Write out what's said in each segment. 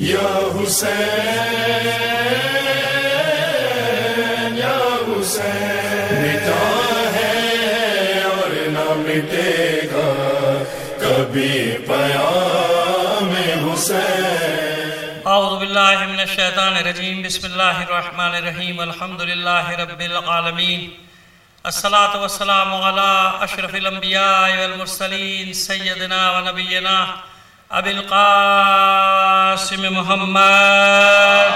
یا حسین یا حسین، مٹا ہے اور نہ مٹے گا کبھی پیام حسین۔ اعوذ باللہ من الشیطان الرجیم، بسم اللہ الرحمن الرحیم، الحمدللہ رب العالمین، الصلاة والسلام علی اشرف الانبیاء والمرسلین، سیدنا و نبینا ابی القاسم محمد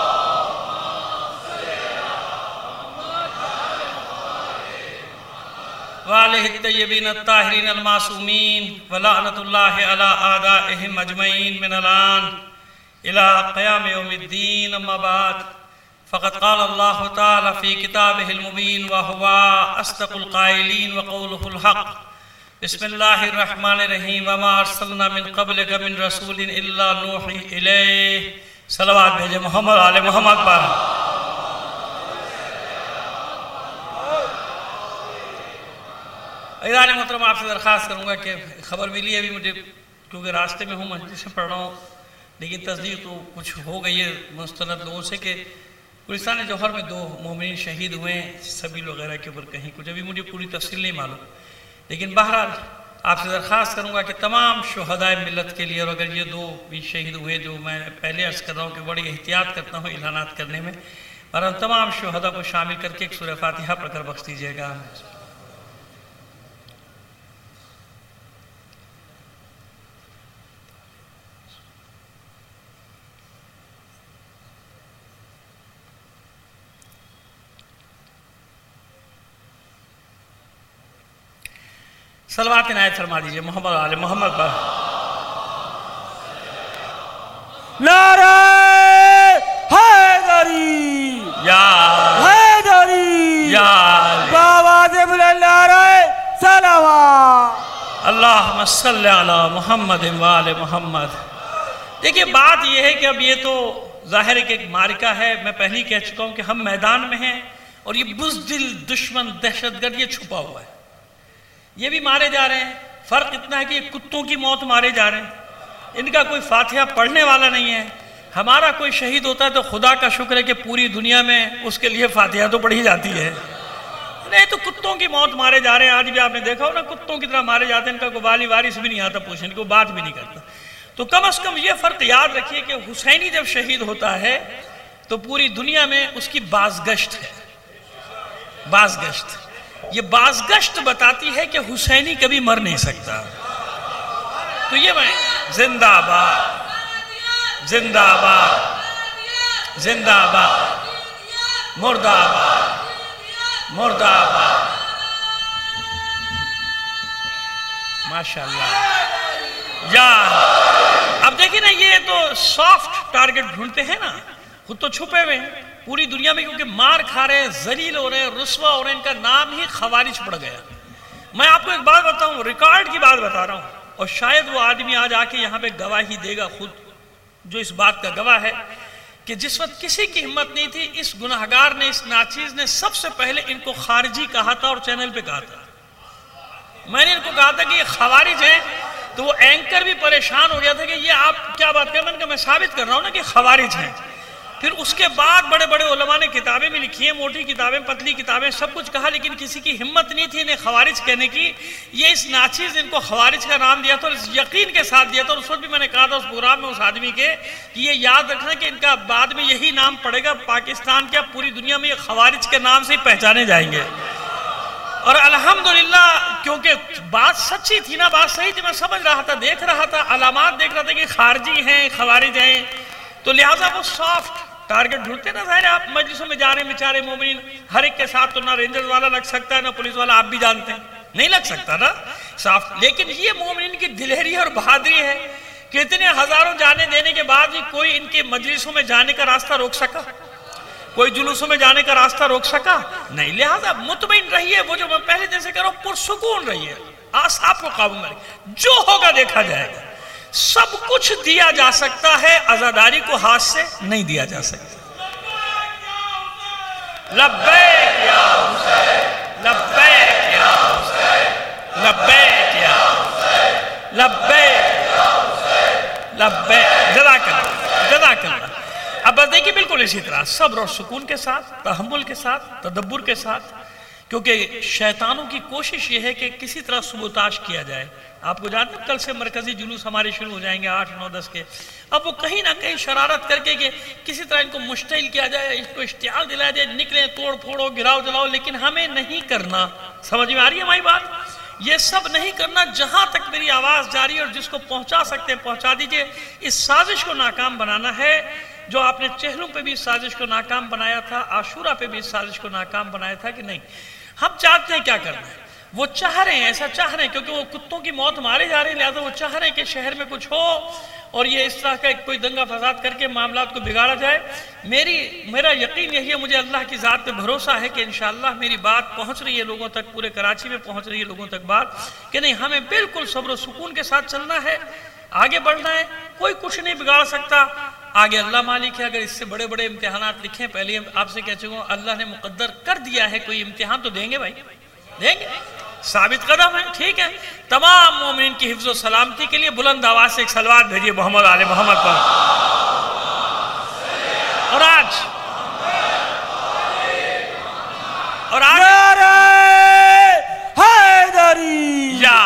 وآلہ الطیبین الطاہرین المعصومین، ولعنۃ اللہ علی اعدائہم اجمعین من الآن الى قیام یوم الدین، اما بعد فقد قال اللہ تعالی فی کتابہ المبین وہو اصدق القائلین وقولہ الحق۔ بسم اللہ الرحمن الرحیم، وما ارسلنا من قبلک من رسول الا نوحی الیہ۔ صلوات بھیجے محمد آل محمد پر۔ عزیزان محترم، آپ سے درخواست کروں گا کہ خبر ملی ہے ابھی مجھے، کیونکہ راستے میں ہوں، مسجد سے پڑھ رہا ہوں، لیکن تصدیق تو کچھ ہو گئی ہے مستند لوگوں سے کہ گلستان جوہر میں 2 مومنین شہید ہوئے ہیں، سبیل وغیرہ کے اوپر کہیں کچھ، ابھی مجھے پوری تفصیل نہیں معلوم، لیکن بہرحال آپ سے درخواست کروں گا کہ تمام شہدائے ملت کے لیے، اور اگر یہ 2 بھی شہید ہوئے جو میں پہلے عرض کر رہا ہوں کہ بڑی احتیاط کرتا ہوں اعلانات کرنے میں، بہرحال تمام شہداء کو شامل کر کے ایک سورہ فاتحہ پڑھ کر بخش دیجیے گا۔ صلوات عنایت فرما دیجئے محمد آل محمد پر۔ نعرہ حیدری یا حیدری یا بآواز بلند نعرہ صلوات۔ اللہم صلی علی محمد وآل محمد۔ دیکھیں بات یہ ہے کہ اب یہ تو ظاہر ہے کہ ایک معرکہ ہے، میں پہلے ہی کہہ چکا ہوں کہ ہم میدان میں ہیں اور یہ بزدل دشمن دہشت گرد یہ چھپا ہوا ہے، یہ بھی مارے جا رہے ہیں۔ فرق اتنا ہے کہ یہ کتوں کی موت مارے جا رہے ہیں، ان کا کوئی فاتحہ پڑھنے والا نہیں ہے۔ ہمارا کوئی شہید ہوتا ہے تو خدا کا شکر ہے کہ پوری دنیا میں اس کے لیے فاتحہ تو پڑھی جاتی ہے، نہیں تو کتوں کی موت مارے جا رہے ہیں۔ آج بھی آپ نے دیکھا ہو نا، کتوں کی طرح مارے جاتے ہیں، ان کا کوئی والی وارث بھی نہیں آتا پوچھنے کو، بات بھی نہیں کرتا۔ تو کم از کم یہ فرق یاد رکھیے کہ حسینی جب شہید ہوتا ہے تو پوری دنیا میں اس کی بازگشت ہے، بازگشت۔ یہ بازگشت بتاتی ہے کہ حسینی کبھی مر نہیں سکتا۔ تو یہ میں زندہ آباد زندہ آباد زندہ آباد مردہ آباد مردہ آباد۔ ماشاءاللہ یا اب دیکھیں نا، یہ تو سافٹ ٹارگٹ ڈھونڈتے ہیں نا، خود تو چھپے ہوئے ہیں پوری دنیا میں، کیونکہ مار کھا رہے ہیں، ذلیل ہو رہے ہیں، رسوا ہو رہے ہیں، ان کا نام ہی خوارج پڑ گیا۔ میں آپ کو ایک بات بتاؤں، ریکارڈ کی بات بتا رہا ہوں، اور شاید وہ آدمی آج آ کے یہاں پہ گواہی دے گا خود، جو اس بات کا گواہ ہے کہ جس وقت کسی کی ہمت نہیں تھی، اس گناہگار نے، اس ناچیز نے سب سے پہلے ان کو خارجی کہا تھا اور چینل پہ کہا تھا۔ میں نے ان کو کہا تھا کہ یہ خوارج ہیں، تو وہ اینکر بھی پریشان ہو گیا تھا کہ یہ آپ کیا بات کر، میں نے کہا میں ثابت کر رہا ہوں نا کہ خوارج ہیں۔ پھر اس کے بعد بڑے بڑے علماء نے کتابیں بھی لکھی ہیں، موٹی کتابیں، پتلی کتابیں، سب کچھ کہا، لیکن کسی کی ہمت نہیں تھی انہیں خوارج کہنے کی۔ یہ اس ناچیز نے ان کو خوارج کا نام دیا تھا اور اس یقین کے ساتھ دیا تھا، اور اس وقت بھی میں نے کہا تھا اس پروگرام میں اس آدمی کے کہ یہ یاد رکھنا کہ ان کا بعد میں یہی نام پڑے گا، پاکستان کیا پوری دنیا میں یہ خوارج کے نام سے ہی پہچانے جائیں گے۔ اور الحمدللہ کیونکہ بات سچی تھی نا، بات صحیح تھی، میں سمجھ رہا تھا، دیکھ رہا تھا، علامات دیکھ رہا تھا کہ خارجی ہیں، خوارج ہیں، تو لہٰذا وہ سافٹ ٹارگٹ ڈھونڈتے نا۔ ظاہر ہے آپ مجلسوں میں جا رہے ہیں بیچارے مومنین، ہر ایک کے ساتھ تو نہ رینجرز والا لگ سکتا ہے، نہ پولیس والا، آپ بھی جانتے ہیں نہیں لگ سکتا نا صاف۔ لیکن یہ مومنین کی دلہری اور بہادری ہے کہ اتنے ہزاروں جانے دینے کے بعد بھی کوئی ان کے مجلسوں میں جانے کا راستہ روک سکا، کوئی جلوسوں میں جانے کا راستہ روک سکا نہیں۔ لہٰذا مطمئن رہیے، وہ جو میں پہلے دن سے کہہ رہا ہوں، پرسکون رہیے، اعصاب کو قابو میں رکھیے، جو ہوگا دیکھا جائے گا۔ سب کچھ دیا جا سکتا ہے، عزاداری کو ہاتھ سے نہیں دیا جا سکتا۔ لبیک یا حسین، لبیک یا حسین، لبیک یا حسین، لبیک یا حسین، لبیک۔ جزاک اللہ، جزاک ہے کہ بالکل اسی طرح صبر اور سکون کے ساتھ، تحمل کے ساتھ، تدبر کے ساتھ، کیونکہ شیطانوں کی کوشش یہ ہے کہ کسی طرح سبوتاش کیا جائے. آپ کو جانتے ہیں کل سے مرکزی جلوس ہمارے شروع ہو جائیں گے 8، 9، 10 کے. اب وہ کہیں نہ کہیں شرارت کر کے کہ کسی طرح ان کو مشتعل کیا جائے، ان کو اشتعال دلایا جائے، نکلیں، توڑ پھوڑو، گراؤ جلاؤ، لیکن ہمیں نہیں کرنا. سمجھ میں آ رہی ہے ہماری بات؟ یہ سب نہیں کرنا. جہاں تک میری آواز جاری ہے اور جس کو پہنچا سکتے ہیں پہنچا دیجئے. اس سازش کو ناکام بنانا ہے جو آپ نے چہلوں پہ بھی اس سازش کو ناکام بنایا تھا، عاشورہ پہ بھی اس سازش کو ناکام بنایا تھا کہ نہیں. ہم چاہتے ہیں کیا کرنا ہے، وہ چاہ رہے ہیں، ایسا چاہ رہے ہیں کیونکہ وہ کتوں کی موت مارے جا رہے ہیں، لہذا وہ چاہ رہے ہیں کہ شہر میں کچھ ہو اور یہ اس طرح کا کوئی دنگا فساد کر کے معاملات کو بگاڑا جائے. میرا یقین یہی ہے، مجھے اللہ کی ذات پہ بھروسہ ہے کہ انشاءاللہ میری بات پہنچ رہی ہے لوگوں تک، پورے کراچی میں پہنچ رہی ہے لوگوں تک بات کہ نہیں، ہمیں بالکل صبر و سکون کے ساتھ چلنا ہے، آگے بڑھنا ہے. کوئی کچھ نہیں بگاڑ سکتا، آگے اللہ مالک ہے. اگر اس سے بڑے بڑے امتحانات لکھیں، پہلے آپ سے کہہ چکا ہوں اللہ نے مقدر کر دیا ہے کوئی امتحان تو دیں گے بھائی، دیں گے، ثابت قدم ہے. ٹھیک ہے، تمام مومنین کی حفظ و سلامتی کے لیے بلند آواز سے ایک صلوات بھیجیے محمد آل محمد پر. اور آج نعرہ حیدری، یا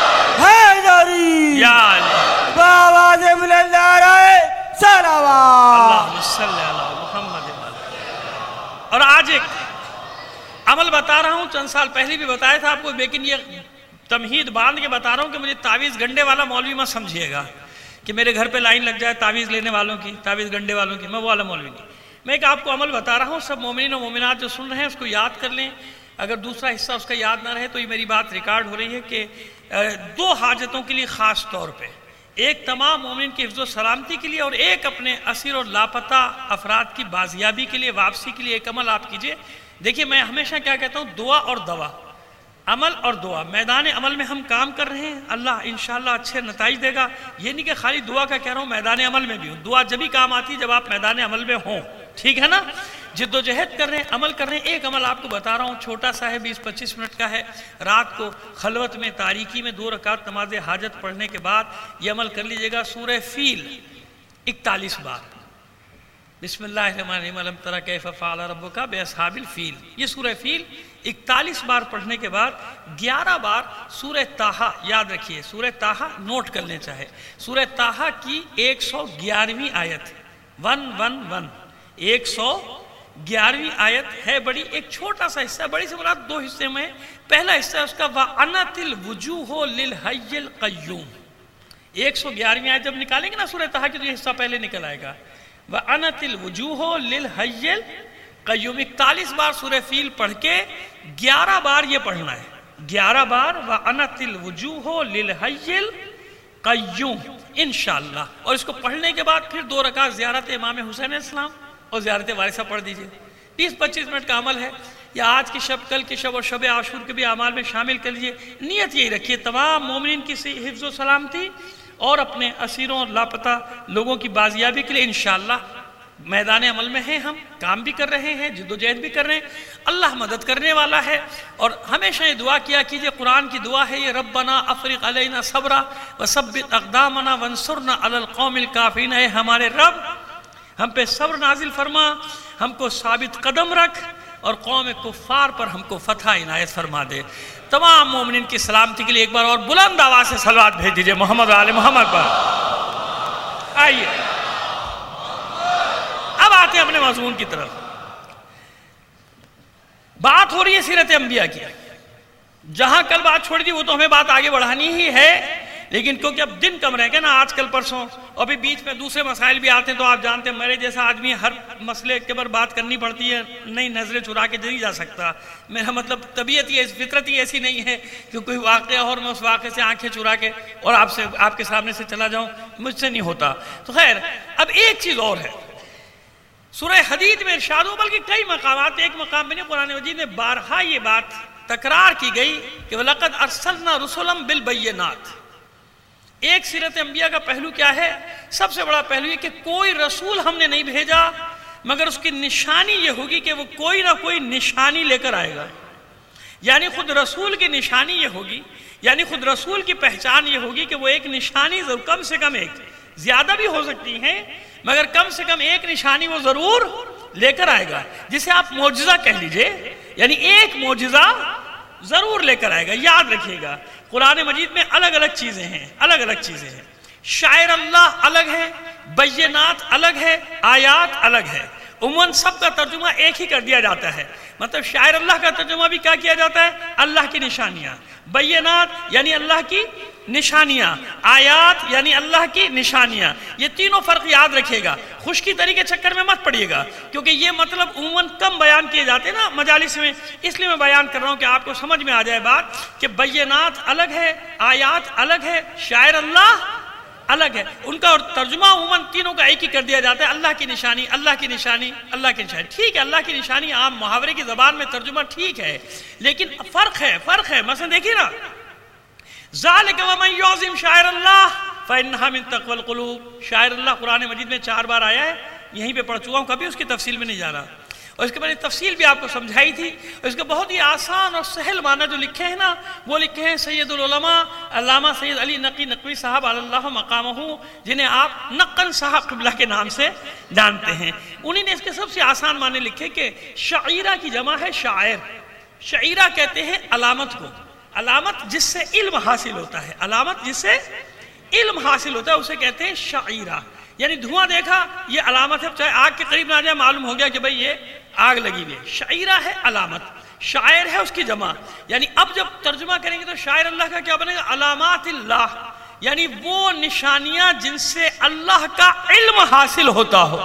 حیدری، یا بآواز بلند نعرہ صلوات. اللہم صلی علی محمد. اور آج ایک عمل بتا رہا ہوں، چند سال پہلے بھی بتایا تھا آپ کو، لیکن یہ تمہید باندھ کے بتا رہا ہوں کہ مجھے تعویذ گنڈے والا مولوی مت سمجھیے گا کہ میرے گھر پہ لائن لگ جائے تعویذ لینے والوں کی، تعویذ گنڈے والوں کی. میں وہ والا مولوی نہیں. میں ایک آپ کو عمل بتا رہا ہوں، سب مومنین و مومنات جو سن رہے ہیں اس کو یاد کر لیں. اگر دوسرا حصہ اس کا یاد نہ رہے تو یہ میری بات ریکارڈ ہو رہی ہے کہ 2 حاجتوں کے لیے خاص طور پہ، ایک تمام مومن کی حفظ و سلامتی کے لیے اور ایک اپنے اسیر اور لاپتہ افراد کی بازیابی کے لیے، واپسی کے لیے ایک عمل آپ کیجئے. دیکھیے میں ہمیشہ کیا کہتا ہوں، دعا اور دوا، عمل اور دعا. میدان عمل میں ہم کام کر رہے ہیں، اللہ انشاءاللہ اچھے نتائج دے گا. یہ نہیں کہ خالی دعا کا کہہ رہا ہوں، میدان عمل میں بھی ہوں. دعا جبھی کام آتی ہے جب آپ میدان عمل میں ہوں، ٹھیک ہے نا. جد و جہد کر رہے ہیں، عمل کر رہے ہیں. ایک عمل آپ کو بتا رہا ہوں، چھوٹا سا ہے، 20-25 منٹ کا ہے. رات کو خلوت میں تاریکی میں 2 رکعت نماز حاجت پڑھنے کے بعد یہ عمل کر لیجئے گا. سورہ فیل 41 بار، بسم اللہ الرحمن الرحیم، الم تر کیف فعل ربک باصحاب الفیل. یہ سورہ فیل 41 بار پڑھنے کے بعد 11 بار سورہ طٰہٰ. یاد رکھیے سورہ طٰہٰ نوٹ کر لیں چاہے. سورہ طٰہٰ کی 111ویں آیت 111 111ویں آیت ہے. بڑی ایک چھوٹا سا حصہ، بڑی سے مراد 2 حصے میں. پہلا حصہ اس کا وَأَنَتِ الْوُجُوهُ لِلْحَيِّ الْقَيُّومِ. 111ویں آیت جب نکالیں گے نا سورہ طٰہٰ کی تو یہ حصہ پہلے نکل آئے گا. وَأَنَتِ الْوُجُوهُ لِلْحَيِّ الْقَيُّومِ. 41 بار سورہ فیل پڑھ کے 11 بار یہ پڑھنا ہے. 11 بار وَأَنَتِ الْوُجُوهُ لِلْحَيِّ الْقَيُّومِ انشاءاللہ. اور اس کو پڑھنے کے بعد پھر 2 رکعت زیارت امام حسین علیہ السلام اور زیارت وارثہ پڑھ دیجئے. 20-25 منٹ کا عمل ہے. یا آج کی شب، کل کی شب اور شب عاشور کے بھی اعمال میں شامل کر لیجئے. نیت یہی رکھیے تمام مومنین کی حفظ و سلامتی اور اپنے اسیروں اور لاپتہ لوگوں کی بازیابی کے لیے. انشاءاللہ میدان عمل میں ہیں، ہم کام بھی کر رہے ہیں، جد و جہد بھی کر رہے ہیں. اللہ مدد کرنے والا ہے. اور ہمیشہ یہ دعا کیا کیجئے، قرآن کی دعا ہے یہ، ربنا افرغ علینا صبرا وثبت اقدامنا وانصرنا علی القوم الکافرین. اے ہمارے رب ہم پہ صبر نازل فرما، ہم کو ثابت قدم رکھ اور قوم کفار پر ہم کو فتح عنایت فرما دے. تمام مومنین کی سلامتی کے لیے ایک بار اور بلند آواز سے صلوات بھیج دیجئے محمد آل محمد پر. آئیے اب آتے ہیں اپنے مضمون کی طرف. بات ہو رہی ہے سیرت انبیاء کی. جہاں کل بات چھوڑی تھی وہ تو ہمیں بات آگے بڑھانی ہی ہے، لیکن کیونکہ اب دن کم رہ گئے نا، آج کل پرسوں، اور بھی بیچ میں دوسرے مسائل بھی آتے ہیں. تو آپ جانتے ہیں میرے جیسا آدمی ہر مسئلے کے پر بات کرنی پڑتی ہے، نہیں نظریں چرا کے نہیں جا سکتا. میرا مطلب طبیعت ہی فطرت ہی ایسی نہیں ہے کہ کوئی واقعہ اور میں اس واقعے سے آنکھیں چرا کے اور آپ کے سامنے سے چلا جاؤں، مجھ سے نہیں ہوتا. تو خیر اب ایک چیز اور ہے، سورہ حدید میں ارشاد ہو، بلکہ کئی مقامات، ایک مقام میں نہیں، قرآن مجید میں بارہا یہ بات تکرار کی گئی کہ وَلَقَدْ أَرْسَلْنَا رُسُلًا بِالْبَيِّنَاتِ. ایک سیرت انبیاء کا پہلو کیا ہے؟ سب سے بڑا پہلو یہ کہ کوئی رسول ہم نے نہیں بھیجا مگر اس کی نشانی یہ ہوگی کہ وہ کوئی نہ کوئی نشانی لے کر آئے گا. یعنی خود رسول کی نشانی یہ ہوگی، یعنی خود رسول کی پہچان یہ ہوگی کہ وہ ایک نشانی کم سے کم ایک، زیادہ بھی ہو سکتی ہیں مگر کم سے کم ایک نشانی وہ ضرور لے کر آئے گا، جسے آپ معجزہ کہہ لیجئے، یعنی ایک معجزہ ضرور لے کر آئے گا۔ یاد رکھیے گا قرآن مجید میں الگ الگ چیزیں ہیں، الگ الگ چیزیں ہیں۔ شاعر اللہ الگ ہے، بینات الگ ہے، آیات الگ ہے۔ عموماً سب کا ترجمہ ایک ہی کر دیا جاتا ہے، مطلب شاعر اللہ کا ترجمہ بھی کیا کیا جاتا ہے؟ اللہ کی نشانیاں۔ بینات یعنی اللہ کی نشانیاں، آیات یعنی اللہ کی نشانیاں۔ یہ تینوں فرق یاد رکھیے گا، خشکی طریقے چکر میں مت پڑیے گا، کیونکہ یہ مطلب عموماً کم بیان کیے جاتے ہیں نا مجالس میں، اس لیے میں بیان کر رہا ہوں کہ آپ کو سمجھ میں آ جائے بات کہ بینات الگ ہے، آیات الگ ہے، شاعر اللہ الگ ہے۔ ان کا اور ترجمہ عموماً تینوں کا ایک ہی کر دیا جاتا ہے، اللہ کی نشانی، اللہ کی نشانی، اللہ کی نشانی۔ ٹھیک ہے، اللہ کی نشانی عام محاورے کی زبان میں ترجمہ ٹھیک ہے، لیکن فرق ہے۔ مثلا دیکھیے نا، ذالک ومن یعظم شعائر اللہ فانھا من تقوی القلوب۔ شاعر اللہ قرآن مجید میں 4 بار آیا ہے، یہیں پہ پڑھ چکا ہوں، کبھی اس کی تفصیل میں نہیں جا رہا، اور اس کے میں نے تفصیل بھی آپ کو سمجھائی تھی۔ اس کے بہت ہی آسان اور سہل معنی جو لکھے ہیں نا، وہ لکھے ہیں سید العلماء علامہ سید علی نقی نقوی صاحب علی اللہ مقامہ، جنہیں آپ نقن صاحب قبلہ کے نام سے جانتے ہیں۔ انہی نے اس کے سب سے آسان معنی لکھے کہ شعیرہ کی جمع ہے شاعر۔ شعیرہ کہتے ہیں علامت کو، علامت جس سے علم حاصل ہوتا ہے، علامت جس سے علم حاصل ہوتا ہے اسے کہتے ہیں شعیرہ۔ یعنی دھواں دیکھا یہ علامت ہے، چاہے آگ کے قریب نہ آ جائے معلوم ہو گیا کہ بھئی یہ آگ لگی ہوئی ہے۔ شعیرہ ہے علامت، شاعر ہے اس کی جمع۔ یعنی اب جب ترجمہ کریں گے تو شاعر اللہ کا کیا بنے گا؟ علامات اللہ، یعنی وہ نشانیاں جن سے اللہ کا علم حاصل ہوتا ہو،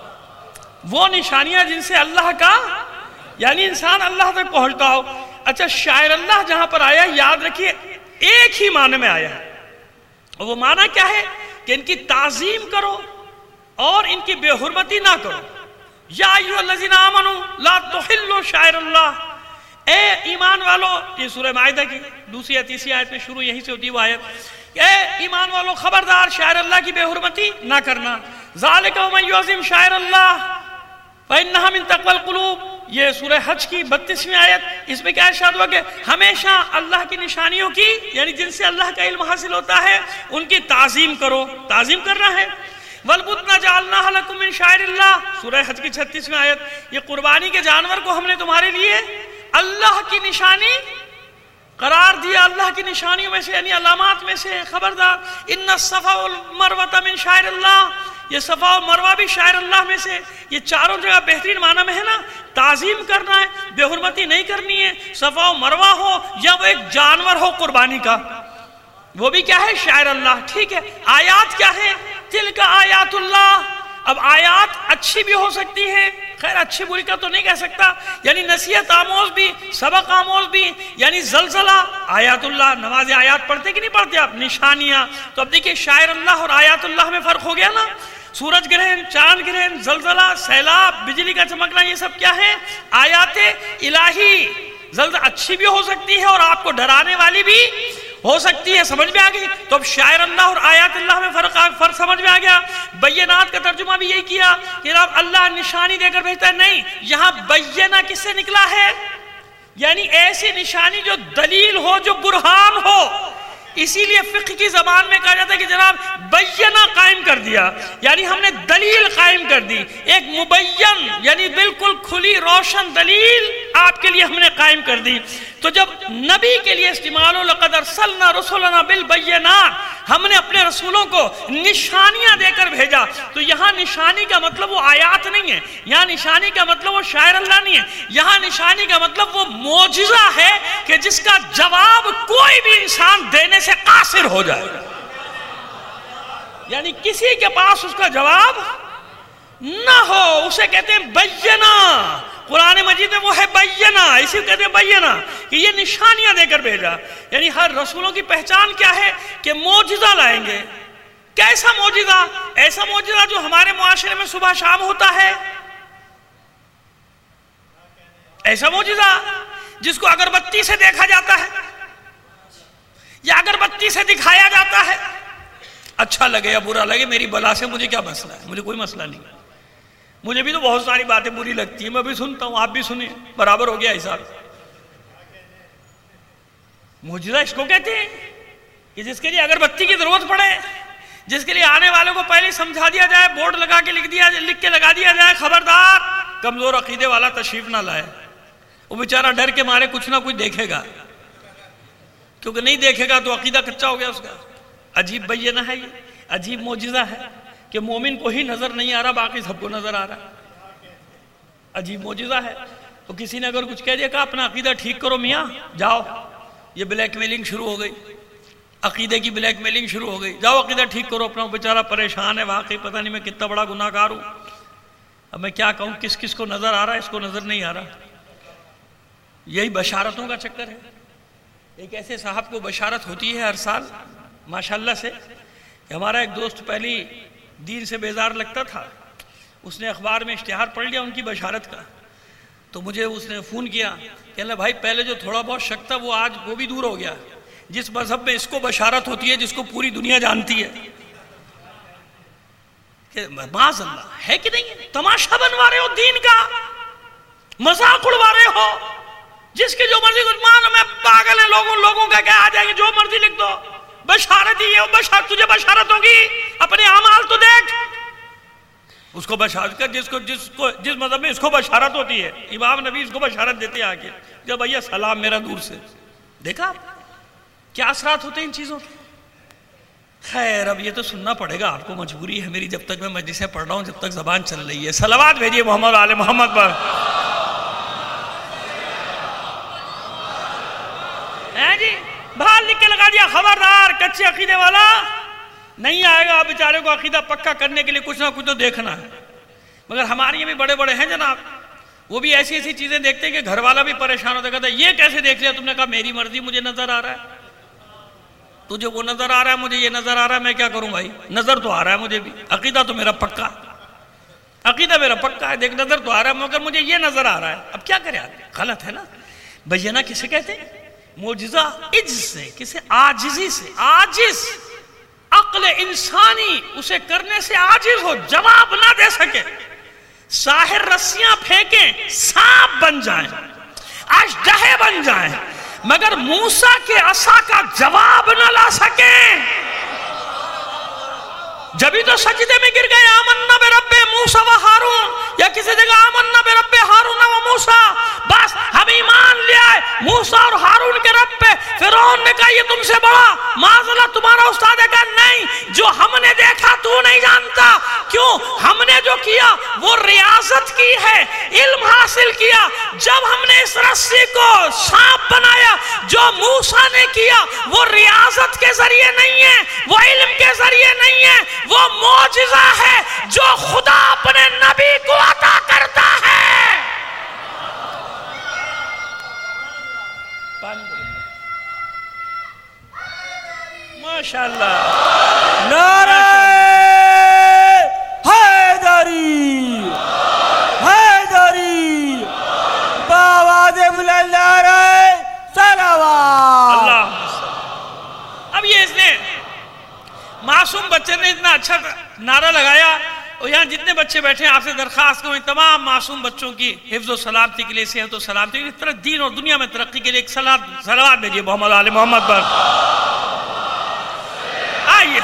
وہ نشانیاں جن سے اللہ کا یعنی انسان اللہ تک پہنچتا ہو۔ اچھا، شاعر اللہ جہاں پر آیا یاد رکھیے ایک ہی معنی میں آیا ہے، اور وہ معنی کیا ہے کہ ان کی تعظیم کرو اور ان کی بے حرمتی نہ کرو۔ یا ایھا الذین آمنوا لا تحلوا شعائر اللہ، اے ایمان والو، یہ سورہ مائدہ کی دوسری یا تیسری آیت میں شروع یہیں سے ہوتی ہے وہ آیت، اے ایمان والو خبردار شاعر اللہ کی بے حرمتی نہ کرنا۔ ذالک ومن یعظم شعائر اللہ فانھا من تقوی القلوب، یہ سورہ حج کی 32ویں آیت، اس میں کیا ارشاد ہوا کہ ہمیشہ اللہ کی نشانیوں کی یعنی جن سے اللہ کا علم حاصل ہوتا ہے ان کی تعظیم کرو، تعظیم کرنا ہے۔ وَالْبُدْنَ جَعَلْنَاهَا لَكُم مِّن شَعَائِرِ اللَّهِ، سورہ حج کی 36ویں آیت، یہ قربانی کے جانور کو ہم نے تمہارے لیے اللہ کی نشانی قرار دیا، اللہ کی نشانیوں میں سے یعنی علامات میں سے۔ خبردار، ان الصفا والمروہ من شعائر اللہ، یہ صفا و مروہ بھی شاعر اللہ میں سے۔ یہ چاروں جگہ بہترین معنی میں ہے نا، تعظیم کرنا ہے، بے حرمتی نہیں کرنی ہے، صفا و مروہ ہو یا وہ ایک جانور ہو قربانی کا، وہ بھی کیا ہے؟ شاعر اللہ۔ ٹھیک ہے، آیات کیا ہے؟ تلک آیات اللہ۔ اب آیات اچھی بھی ہو سکتی ہیں، خیر اچھی بری کا تو نہیں کہہ سکتا، یعنی نصیحت آموز بھی، سبق آموز بھی، یعنی زلزلہ آیات اللہ۔ نماز آیات پڑھتے کہ نہیں پڑھتے آپ؟ نشانیاں۔ تو اب دیکھیے شاعر اللہ اور آیات اللہ میں فرق ہو گیا نا۔ سورج گرہن، چاند گرہن، زلزلہ، سیلاب، بجلی کا چمکنا، یہ سب کیا ہے؟ آیات الہی۔ زلزلہ اچھی بھی ہو سکتی ہے اور آپ کو ڈرانے والی بھی ہو سکتی ہے، سمجھ میں آ گئی؟ تو اب شاعر اللہ اور آیات اللہ میں فرق سمجھ میں آ گیا۔ بینات کا ترجمہ بھی یہی کیا کہ اللہ نشانی دے کر بھیجتا ہے، نہیں، یہاں بینہ کس سے نکلا ہے؟ یعنی ایسی نشانی جو دلیل ہو، جو برہان ہو۔ اسی لیے فقہ کی زبان میں کہا جاتا ہے کہ جناب بینہ قائم کر دیا، یعنی ہم نے دلیل قائم کر دی، ایک مبین یعنی بالکل کھلی روشن دلیل آپ کے لیے ہم نے قائم کر دی۔ تو جب نبی کے لیے استعمال ہو لقد ارسلنا رسلنا بالبینات، ہم نے اپنے رسولوں کو نشانیاں دے کر بھیجا، تو یہاں نشانی کا مطلب وہ آیات نہیں ہے، یہاں نشانی کا مطلب وہ شاعر اللہ نہیں ہے، یہاں نشانی کا مطلب وہ معجزہ ہے کہ جس کا جواب کوئی بھی انسان دینے سے قاصر ہو جائے، یعنی کسی کے پاس اس کا جواب نہ ہو، اسے کہتے ہیں بینہ۔ قرآن مجید میں وہ ہے بینہ، اسی کو کہتے ہیں بینہ، کہ یہ نشانیاں دے کر بھیجا۔ یعنی ہر رسولوں کی پہچان کیا ہے کہ معجزہ لائیں گے۔ کیسا معجزہ؟ ایسا معجزہ جو ہمارے معاشرے میں صبح شام ہوتا ہے، ایسا معجزہ جس کو اگربتی سے دیکھا جاتا ہے یا اگربتی سے دکھایا جاتا ہے، اچھا لگے یا برا لگے، میری بلا سے مجھے کیا مسئلہ ہے؟ مجھے کوئی مسئلہ نہیں، مجھے بھی تو بہت ساری باتیں بری لگتی ہیں، میں بھی سنتا ہوں، آپ بھی سنیں، برابر ہو گیا حساب۔ معجزہ اس کو کہتے ہیں کہ جس کے لیے اگربتی کی ضرورت پڑے، جس کے لیے آنے والوں کو پہلے سمجھا دیا جائے, بورڈ لگا کے لکھ کے لگا دیا جائے, خبردار کمزور عقیدے والا تشریف نہ لائے. وہ بیچارہ ڈر کے مارے کچھ نہ کچھ دیکھے گا, کیونکہ نہیں دیکھے گا تو عقیدہ کچا ہو گیا اس کا. عجیب بینہ ہے, یہ عجیب معجزہ ہے کہ مومن کو ہی نظر نہیں آ رہا, باقی سب کو نظر آ رہا ہے. عجیب معجزہ ہے. تو کسی نے اگر کچھ کہہ دیا کہ اپنا عقیدہ ٹھیک کرو میاں, جاؤ, یہ بلیک میلنگ شروع ہو گئی, عقیدے کی بلیک میلنگ شروع ہو گئی, جاؤ عقیدہ ٹھیک کرو اپنا. بیچارہ پریشان ہے, واقعی پتہ نہیں میں کتنا بڑا گناہ گار ہوں, اب میں کیا کہوں, کس کس کو نظر آ رہا ہے, اس کو نظر نہیں آ رہا. یہی بشارتوں کا چکر ہے. ایک ایسے صاحب کو بشارت ہوتی ہے ہر سال ماشاءاللہ سے, کہ ہمارا ایک دوست پہلی دین سے بیزار لگتا تھا, اس نے اخبار میں اشتہار پڑھ لیا ان کی بشارت کا, تو مجھے اس نے فون کیا کہ اللہ بھائی پہلے جو تھوڑا بہت شک تھا وہ آج وہ بھی دور ہو گیا. جس مذہب میں اس کو بشارت ہوتی ہے, جس کو پوری دنیا جانتی ہے, کہ معاذ اللہ ہے کہ نہیں, تماشا بنوا رہے ہو دین کا, مذاق اڑوا رہے ہو, جس کے جو مرضی کچھ مان میں پاگل ہے, لوگوں کا کیا آ جائیں گے, جو مرضی لکھ دو, بشارت ہی ہے, بشارت تجھے بشارت ہوگی, اپنے اعمال تو دیکھ. اس کو بشارت کر جس مذہب میں اس کو بشارت ہوتی ہے, امام نبی اس کو بشارت دیتے ہیں آگے, جب بھیا سلام میرا دور سے. دیکھا کیا اثرات ہوتے ہیں ان چیزوں کے. خیر اب یہ تو سننا پڑے گا آپ کو, مجبوری ہے میری, جب تک میں مجلسیں پڑھ رہا ہوں, جب تک زبان چل رہی ہے. صلوات بھیجیے محمد آل محمد پر. جی باہر لکھ کے لگا دیا, خبردار کچے عقیدے والا نہیں آئے گا, بیچارے کو عقیدہ پکا کرنے کے لیے کچھ نہ کچھ تو دیکھنا ہے. مگر ہمارے یہ بھی بڑے بڑے ہیں جناب, وہ بھی ایسی ایسی چیزیں دیکھتے ہیں کہ گھر والا بھی پریشان ہوتا ہے, کہتا ہے یہ کیسے دیکھ لیا تم نے. کہا میری مرضی, مجھے نظر آ رہا ہے, تجھے وہ نظر آ رہا ہے, مجھے یہ نظر آ رہا ہے, میں کیا کروں بھائی, نظر تو آ رہا ہے مجھے بھی, عقیدہ تو میرا پکا, عقیدہ میرا پکا ہے, دیکھ نظر تو آ رہا ہے مگر مجھے یہ نظر آ رہا ہے. اب کیا کرے آدمی, غلط ہے نا. بینہ کسے کہتے ہیں, معجزہ عجز سے, کسے عاجزی سے. عاجز عقل انسانی اسے کرنے سے عاجز ہو, جواب نہ دے سکے. ساحر رسیاں پھینکیں سانپ بن جائیں, اژدہے بن جائیں, مگر موسیٰ کے عصا کا جواب نہ لا سکیں. جبھی تو سجدے میں گر گئے, آمنا برب موسیٰ و ہارون, یا کسی جگہ آمنا برب ہارون و موسیٰ, بس ہم ایمان لے آئے موسیٰ اور ہارون کے رب پہ. فرعون نے کہا یہ تم سے بڑا, معاذ اللہ تمہارا استاد ہے. کہا نہیں, جو ہم نے دیکھا تو نہیں جانتا. کیوں, ہم نے جو کیا وہ ریاضت کی ہے, علم حاصل کیا. جب ہم نے اس رسی کو سانپ بنایا, جو موسیٰ نے کیا وہ ریاضت کے ذریعے نہیں ہے, وہ علم کے ذریعے نہیں ہے, وہ معجزہ ہے جو خدا اپنے نبی کو عطا کرتا ہے. ماشاءاللہ, نعرہ حیدری, حیدری, بآواز بلند نعرہ صلوات. اللہ. اب یہ اس نے معصوم بچے نے اتنا اچھا نعرہ لگایا, اور یہاں جتنے بچے بیٹھے ہیں آپ سے درخواست کروں تمام معصوم بچوں کی حفظ و سلامتی کے لیے, صحت و سلامتی کے لیے, اس طرح دین اور دنیا میں ترقی کے لیے ایک صلوات بھیجیے محمد آل محمد پر. آئیے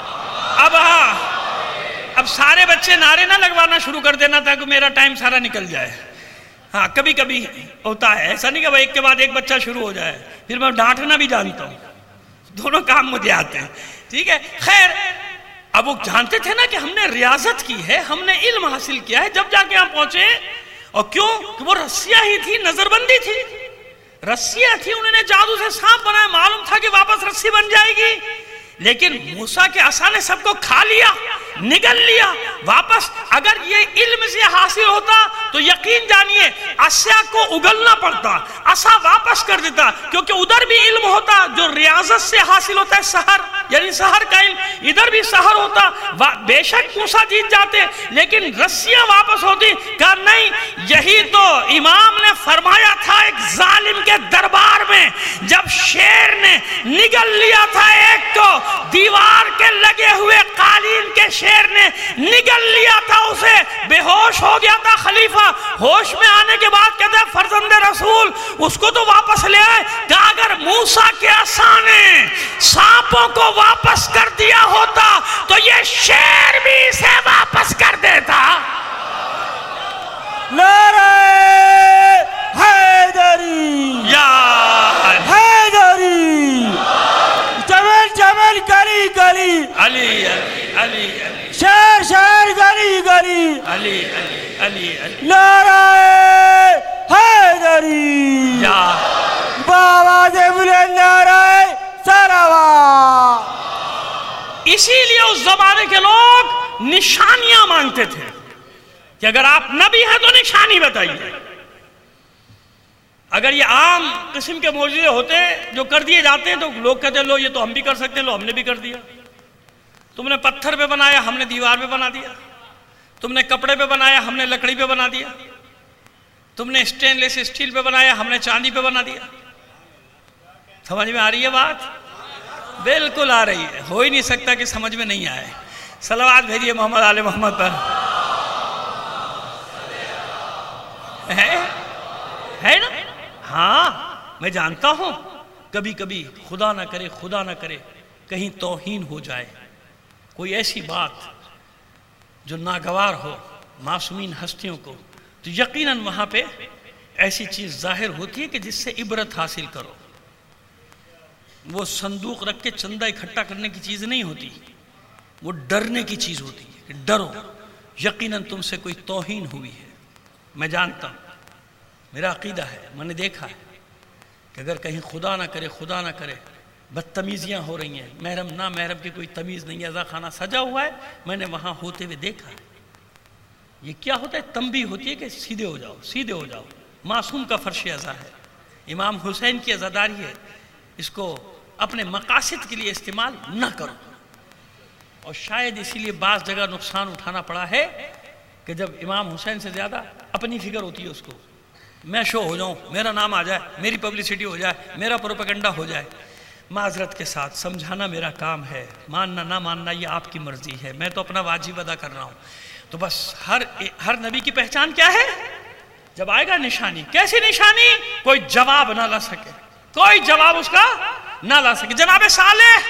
اب سارے بچے نعرے نہ لگوانا شروع کر دینا تاکہ میرا ٹائم سارا نکل جائے. ہاں کبھی کبھی ہوتا ہے ایسا, نہیں کہ ایک کے بعد ایک بچہ شروع ہو جائے, پھر میں ڈانٹنا بھی جانتا ہوں, دونوں کام مجھے آتے ہیں. ٹھیک ہے, خیر اب وہ جانتے تھے نا کہ ہم نے ریاضت کی ہے, ہم نے علم حاصل کیا ہے, جب جا کے ہم پہنچے. اور کیوں, کہ وہ رسیاں ہی تھی, نظر بندی تھی, رسیاں تھی, انہوں نے جادو سے سانپ بنایا, معلوم تھا کہ واپس رسی بن جائے گی. لیکن موسیٰ کے عصا نے سب کو کھا لیا, نگل لیا واپس. اگر یہ علم سے حاصل ہوتا تو یقین جانیے عصا کو اگلنا پڑتا, عصا واپس کر دیتا, کیونکہ ادھر بھی علم ہوتا جو ریاضت سے حاصل ہوتا ہے, سحر یعنی سحر کا علم, ادھر بھی سحر ہوتا, بے شک موسیٰ جیت جاتے, لیکن رسیاں واپس ہوتی. کہا نہیں, یہی تو امام نے فرمایا تھا ایک ظالم کے دربار میں, جب شیر نے نگل لیا تھا ایک کو, دیوار کے لگے ہوئے قالین کے شیر نے نگل لیا تھا اسے, بے ہوش ہو گیا تھا خلیفہ، ہوش میں آنے کے بعد کہتا ہے فرزند رسول اس کو تو واپس لے آئے، کہ اگر موسیٰ کے عصا نے سانپوں کو واپس کر دیا ہوتا تو یہ شیر بھی اسے واپس کر دیتا۔ نعرہ حیدری، یا حیدری، جمل جمل گلی گلی، علی علی علی علی شہر شہر گلی گلی، علی علی علی علی نعرہ حیدری، یا بآواز بلند نعرہ صلوات۔ اسی لیے اس زمانے کے لوگ نشانیاں مانگتے تھے کہ اگر آپ نبی ہیں تو نشانی بتائیے۔ اگر یہ عام قسم کے معجزے ہوتے جو کر دیے جاتے ہیں تو لوگ کہتے ہیں لو یہ تو ہم بھی کر سکتے ہیں، لو ہم نے بھی کر دیا۔ تم نے پتھر پہ بنایا، ہم نے دیوار پہ بنا دیا۔ تم نے کپڑے پہ بنایا، ہم نے لکڑی پہ بنا دیا۔ تم نے اسٹین لیس اسٹیل پہ بنایا، ہم نے چاندی پہ بنا دیا۔ سمجھ میں آ رہی ہے بات؟ بالکل آ رہی ہے، ہو ہی نہیں سکتا کہ سمجھ میں نہیں آئے۔ صلوات بھیجیے محمد آل محمد پر۔ ہے نا؟ ہاں میں جانتا ہوں کبھی کبھی خدا نہ کرے کہیں توہین ہو جائے، کوئی ایسی بات جو ناگوار ہو معصومین ہستیوں کو، تو یقیناً وہاں پہ ایسی چیز ظاہر ہوتی ہے کہ جس سے عبرت حاصل کرو۔ وہ صندوق رکھ کے چندہ اکٹھا کرنے کی چیز نہیں ہوتی، وہ ڈرنے کی چیز ہوتی ہے کہ ڈرو، یقیناً تم سے کوئی توہین ہوئی ہے۔ میں جانتا ہوں، میرا عقیدہ ہے، میں نے دیکھا ہے کہ اگر کہیں خدا نہ کرے بدتمیزیاں ہو رہی ہیں، محرم نہ محرم کی کوئی تمیز نہیں ہے، عزا خانہ سجا ہوا ہے، میں نے وہاں ہوتے ہوئے دیکھا ہے۔ یہ کیا ہوتا ہے؟ تنبیہ ہوتی ہے کہ سیدھے ہو جاؤ۔ معصوم کا فرش عزا ہے، امام حسین کی عزاداری ہے، اس کو اپنے مقاصد کے لیے استعمال نہ کرو۔ اور شاید اسی لیے بعض جگہ نقصان اٹھانا پڑا ہے کہ جب امام حسین سے زیادہ اپنی فکر ہوتی ہے اس کو، میں شو ہو جاؤں، میرا نام آ جائے، میری پبلسٹی ہو جائے، میرا پروپیگنڈا ہو جائے۔ معذرت کے ساتھ سمجھانا میرا کام ہے، ماننا نہ ماننا یہ آپ کی مرضی ہے، میں تو اپنا واجب ادا کر رہا ہوں۔ تو بس ہر نبی کی پہچان کیا ہے؟ جب آئے گا نشانی، کیسی نشانی؟ کوئی جواب نہ لا سکے، کوئی جواب اس کا نہ لا سکے۔ جناب صالح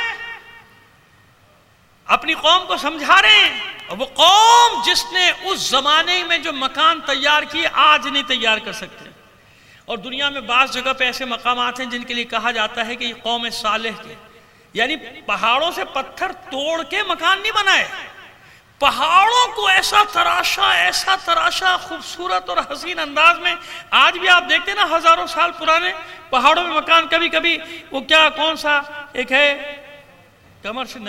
اپنی قوم کو سمجھا رہے ہیں، اور وہ قوم جس نے اس زمانے میں جو مکان تیار کیے آج نہیں تیار کر سکتے۔ اور دنیا میں بعض جگہ پہ ایسے مقامات ہیں جن کے لیے کہا جاتا ہے کہ یہ قوم صالح کے، یعنی پہاڑوں سے پتھر توڑ کے مکان نہیں بنائے، پہاڑوں کو ایسا تراشا خوبصورت اور حسین انداز میں۔ آج بھی آپ دیکھتے ہیں نا ہزاروں سال پرانے پہاڑوں میں مکان، کبھی کبھی وہ کون سا ایک ہے کمرشل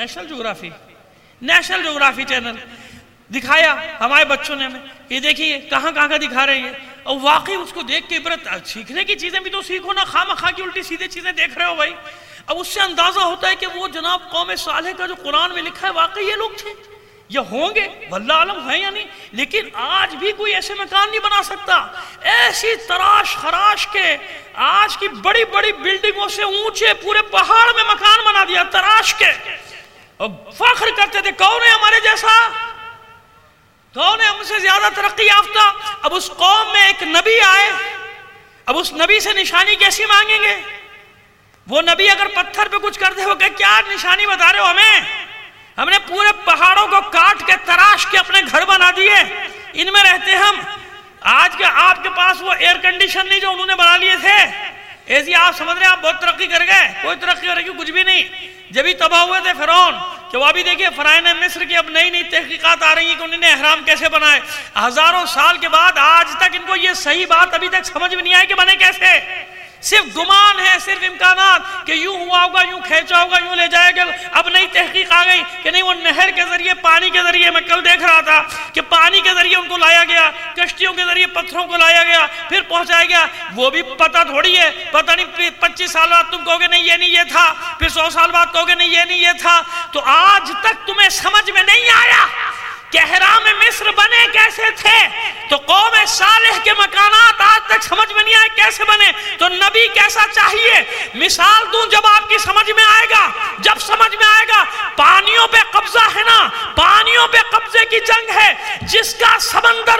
نیشنل جغرافی چینل دکھایا ہمارے بچوں نے ہمیں، یہ دیکھیے کہاں کا دکھا رہے ہیں، اور واقعی اس کو دیکھ کے عبرت، سیکھنے کی چیزیں بھی تو سیکھو نا، خواہ کی الٹی سیدھے چیزیں دیکھ رہے ہو بھائی۔ اب اس سے اندازہ ہوتا ہے کہ وہ جناب قوم صالح کا جو قرآن میں لکھا ہے واقعی یہ لوگ تھے، یہ ہوں گے، واللہ عالم ہیں یا نہیں، لیکن آج بھی کوئی ایسے مکان نہیں بنا سکتا۔ ایسی تراش خراش کے آج کی بڑی بڑی بلڈنگوں سے اونچے پورے پہاڑ میں مکان بنا دیا تراش کے، اور فخر کرتے تھے کون ہے ہمارے جیسا، کون ہے ہم سے زیادہ ترقی یافتہ۔ اب اس قوم میں ایک نبی آئے، اب اس نبی سے نشانی کیسی مانگیں گے؟ وہ نبی اگر پتھر پہ کچھ کر دے، وہ کہ کیا نشانی بتا رہے ہو ہمیں؟ ہم نے پورے پہاڑوں کو کاٹ کے تراش کے اپنے گھر بنا دیے، ان میں رہتے ہم۔ آج کے آپ کے پاس وہ ایئر کنڈیشن نہیں جو انہوں نے بنا لیے تھے، ایسی آپ سمجھ رہے ہیں آپ بہت ترقی کر گئے، کوئی ترقی ہو رہی کچھ بھی نہیں۔ جب ہی تباہ ہوئے تھے فرعون، کہ وہ ابھی دیکھیے فرعون مصر کی اب نئی تحقیقات آ رہی ہیں کہ انہوں نے احرام کیسے بنائے، ہزاروں سال کے بعد آج تک ان کو یہ صحیح بات ابھی تک سمجھ میں نہیں آئی کہ بنے کیسے۔ صرف گمان ہے، صرف امکانات کہ یوں ہوا ہوگا، یوں کھینچا ہوگا، یوں لے جائے گا۔ اب نئی تحقیق آ گئی کہ نہیں، وہ نہر کے ذریعے، پانی کے ذریعے، میں کل دیکھ رہا تھا کہ پانی کے ذریعے ان کو لایا گیا، کشتیوں کے ذریعے پتھروں کو لایا گیا، پھر پہنچایا گیا۔ وہ بھی پتہ تھوڑی ہے، پتہ نہیں 25 سال بعد تم کہو گے نہیں یہ نہیں یہ تھا، پھر 100 سال بعد کہو گے نہیں یہ نہیں یہ تھا۔ تو آج تک تمہیں سمجھ میں نہیں آیا کہ احرام مصر بنے کیسے تھے، تو قوم صالح کے مکانات آج تک سمجھ میں نہیں آئے کیسے بنے۔ تو نبی کیسا چاہیے؟ مثال دوں جب آپ کی سمجھ میں آئے گا، جب سمجھ میں آئے گا۔ پانیوں پہ قبضہ ہے نا، پانیوں پہ قبضے کی جنگ ہے، جس کا سمندر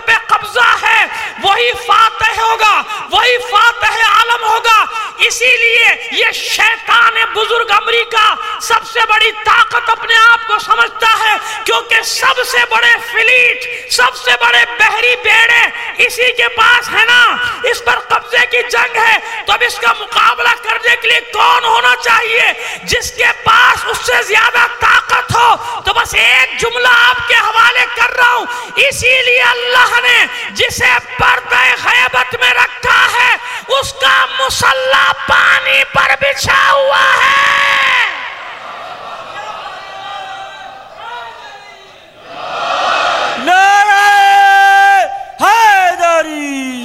بڑی طاقت اپنے آپ کو سمجھتا ہے، کیونکہ سب سے بڑے فلیٹ، سب سے بڑے بحری بیڑے اسی کے پاس ہے نا، اس پر قبضے کی جنگ ہے، تو اب اس کا مقابلہ کرنے کے لیے کون ہونا چاہیے؟ جس کے پاس اس سے زیادہ طاقت ہو۔ تو بس ایک جملہ آپ کے حوالے کر رہا ہوں، اسی لیے اللہ نے جسے پردہ غیبت میں رکھا ہے اس کا مسلح پانی پر بچھا ہوا ہے۔ نعرہ حیدری،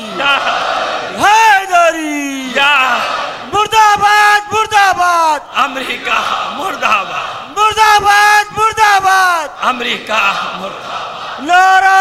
حیدری، مرد آباد، مرد آباد، امریکہ مرد آباد، مرد آباد، مرد آباد، امریکہ مرد آباد۔ نعرہ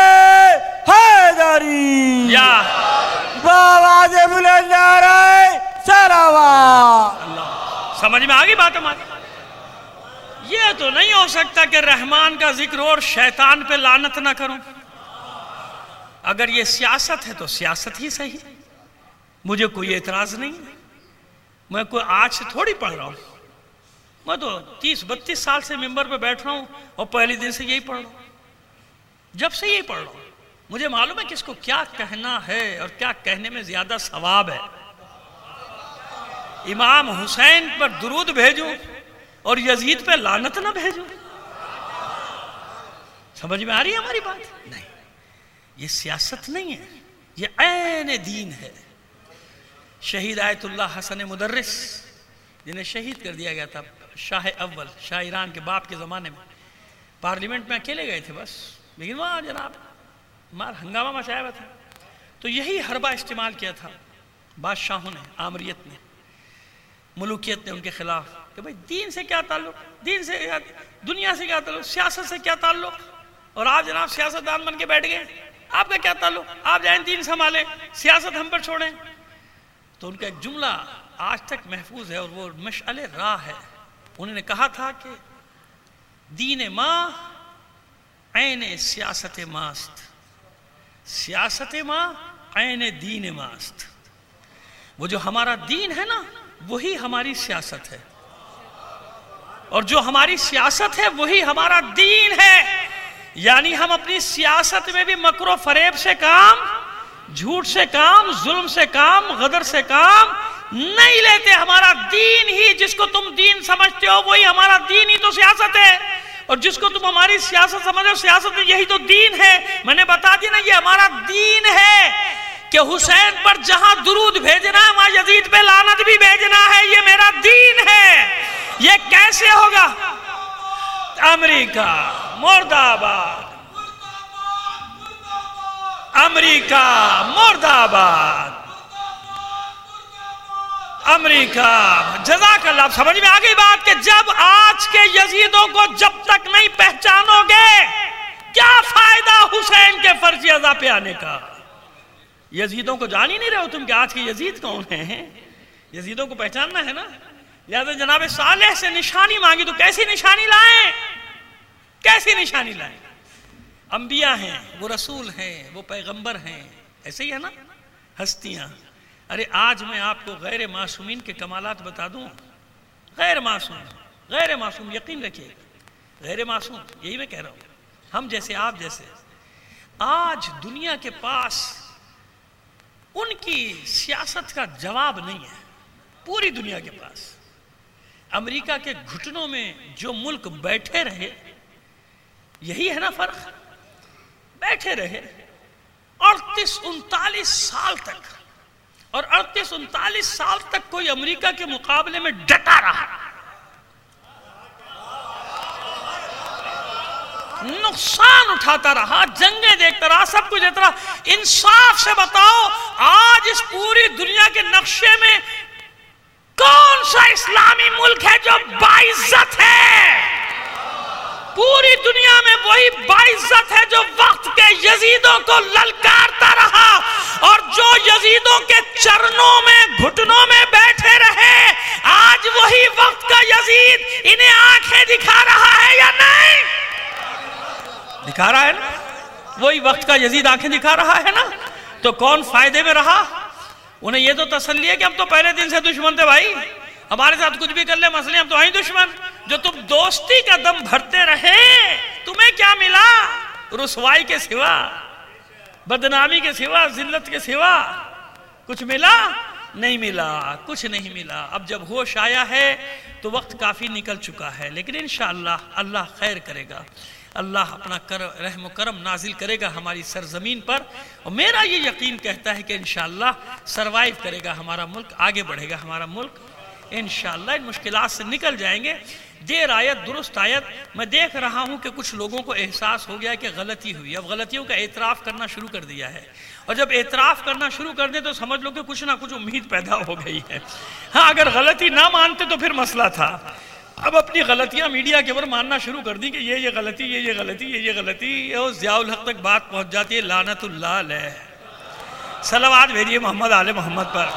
حیدری، بآواز بلند نعرہ صلوات۔ سمجھ میں آگئی بات ہماری؟ یہ تو نہیں ہو سکتا کہ رحمان کا ذکر اور شیطان پہ لعنت نہ کروں۔ اگر یہ سیاست ہے تو سیاست ہی صحیح، مجھے کوئی اعتراض نہیں، میں کوئی آج سے تھوڑی پڑھ رہا ہوں، میں تو 30-32 سال سے ممبر پہ بیٹھ رہا ہوں اور پہلے دن سے یہی پڑھ رہا ہوں، جب سے یہی پڑھ رہا ہوں۔ مجھے معلوم ہے کہ اس کو کیا کہنا ہے اور کیا کہنے میں زیادہ ثواب ہے۔ امام حسین پر درود بھیجوں اور یزید پہ لعنت نہ بھیجوں؟ سمجھ میں آ رہی ہے ہماری بات؟ نہیں، یہ سیاست نہیں ہے، یہ عین دین ہے۔ شہید آیت اللہ حسن مدرس جنہیں شہید کر دیا گیا تھا شاہ اول، شاہ ایران کے باپ کے زمانے میں، پارلیمنٹ میں اکیلے گئے تھے بس، لیکن وہاں جناب مار ہنگامہ مچایا ہوا تھا، تو یہی حربہ استعمال کیا تھا بادشاہوں نے، آمریت نے، ملوکیت نے ان کے خلاف، کہ بھئی دین سے کیا تعلق، دین سے دنیا سے کیا تعلق، سیاست سے کیا تعلق، اور آپ جناب سیاستدان بن کے بیٹھ گئے، آپ کا کیا تعلق، آپ جائیں دین سنبھالیں، سیاست ہم پر چھوڑیں۔ تو ان کا ایک جملہ آج تک محفوظ ہے اور وہ مشعل راہ ہے، انہوں نے کہا تھا کہ دین ما عین سیاست ماست، سیاست ما عین دین ماست۔ وہ جو ہمارا دین ہے نا وہی ہماری سیاست ہے، اور جو ہماری سیاست ہے وہی ہمارا دین ہے۔ یعنی ہم اپنی سیاست میں بھی مکر و فریب سے کام، جھوٹ سے کام، ظلم سے کام، غدر سے کام نہیں لیتے۔ ہمارا دین ہی، جس کو تم دین سمجھتے ہو وہی ہمارا دین ہی تو سیاست ہے، اور جس کو تم ہماری سیاست سمجھو سیاست یہی تو دین ہے۔ میں نے بتا دیا نا، یہ ہمارا دین ہے کہ حسین پر جہاں درود بھیجنا ہے وہاں یزید پہ لعنت بھی بھیجنا ہے، یہ میرا دین ہے۔ یہ کیسے ہوگا؟ امریکہ مرد آباد، امریکہ مرد آباد، امریکہ۔ جزاک اللہ۔ سمجھ میں آگئی بات کہ جب آج کے یزیدوں کو جب تک نہیں پہچانو گے کیا فائدہ حسین کے فرض اعضاء پہ آنے کا؟ یزیدوں کو جان ہی نہیں رہے ہو تم کہ آج کے یزید کون ہیں؟ یزیدوں کو پہچاننا ہے نا، لہذا جناب صالح سے نشانی مانگی تو کیسی نشانی لائیں؟ کیسی نشانی لائیں؟ انبیاء ہیں، وہ رسول ہیں، وہ پیغمبر ہیں، ایسے ہی ہے نا ہستیاں۔ ارے آج میں آپ کو غیر معصومین کے کمالات بتا دوں، غیر معصوم، غیر معصوم، یقین رکھیے غیر معصوم، یہی میں کہہ رہا ہوں، ہم جیسے آپ جیسے۔ آج دنیا کے پاس ان کی سیاست کا جواب نہیں ہے، پوری دنیا کے پاس۔ امریکہ کے گھٹنوں میں جو ملک بیٹھے رہے، یہی ہے نا فرق، بیٹھے رہے 38-39 سال تک، اور 38-39 سال تک کوئی امریکہ کے مقابلے میں ڈٹا رہا، نقصان اٹھاتا رہا، جنگیں دیکھتا رہا، سب کچھ دیتا رہا۔ انصاف سے بتاؤ آج اس پوری دنیا کے نقشے میں کون سا اسلامی ملک ہے جو باعزت ہے؟ پوری دنیا میں وہی باعزت ہے جو وقت کے یزیدوں کو للکارتا رہا، اور جو یزیدوں کے چرنوں میں گھٹنوں میں بیٹھے رہے۔ آج وہی وقت کا یزید انہیں آنکھیں دکھا رہا ہے یا نہیں؟ دکھا رہا ہے نا، وہی وقت کا یزید آنکھیں دکھا رہا ہے نا، تو کون فائدے میں رہا؟ انہیں یہ تو تسلی ہے کہ ہم تو پہلے دن سے دشمن تھے بھائی، ہمارے ساتھ کچھ بھی کر لے مسئلے، ہم تو ہیں دشمن۔ جو تم دوستی کا دم بھرتے رہے تمہیں کیا ملا؟ رسوائی کے سوا، بدنامی کے سوا، ذلت کے سوا کچھ ملا؟ نہیں ملا، کچھ نہیں ملا۔ اب جب ہوش آیا ہے تو وقت کافی نکل چکا ہے، لیکن انشاءاللہ اللہ خیر کرے گا، اللہ اپنا رحم و کرم نازل کرے گا ہماری سرزمین پر، اور میرا یہ یقین کہتا ہے کہ انشاءاللہ سروائیو کرے گا ہمارا ملک، آگے بڑھے گا ہمارا ملک انشاءاللہ، ان مشکلات سے نکل جائیں گے۔ دیر آیت درست آیت۔ میں دیکھ رہا ہوں کہ کچھ لوگوں کو احساس ہو گیا کہ غلطی ہوئی، اب غلطیوں کا اعتراف کرنا شروع کر دیا ہے، اور جب اعتراف کرنا شروع کر دیں تو سمجھ لو کہ کچھ نہ کچھ امید پیدا ہو گئی ہے۔ ہاں اگر غلطی نہ مانتے تو پھر مسئلہ تھا، اب اپنی غلطیاں میڈیا کے اوپر ماننا شروع کر دی کہ یہ غلطی، یہ غلطی، یہ غلطی، اور ضیاء الحق تک بات پہنچ جاتی ہے، لعنت اللہ علیہ۔ صلوات بھیجیے محمد آل محمد پر۔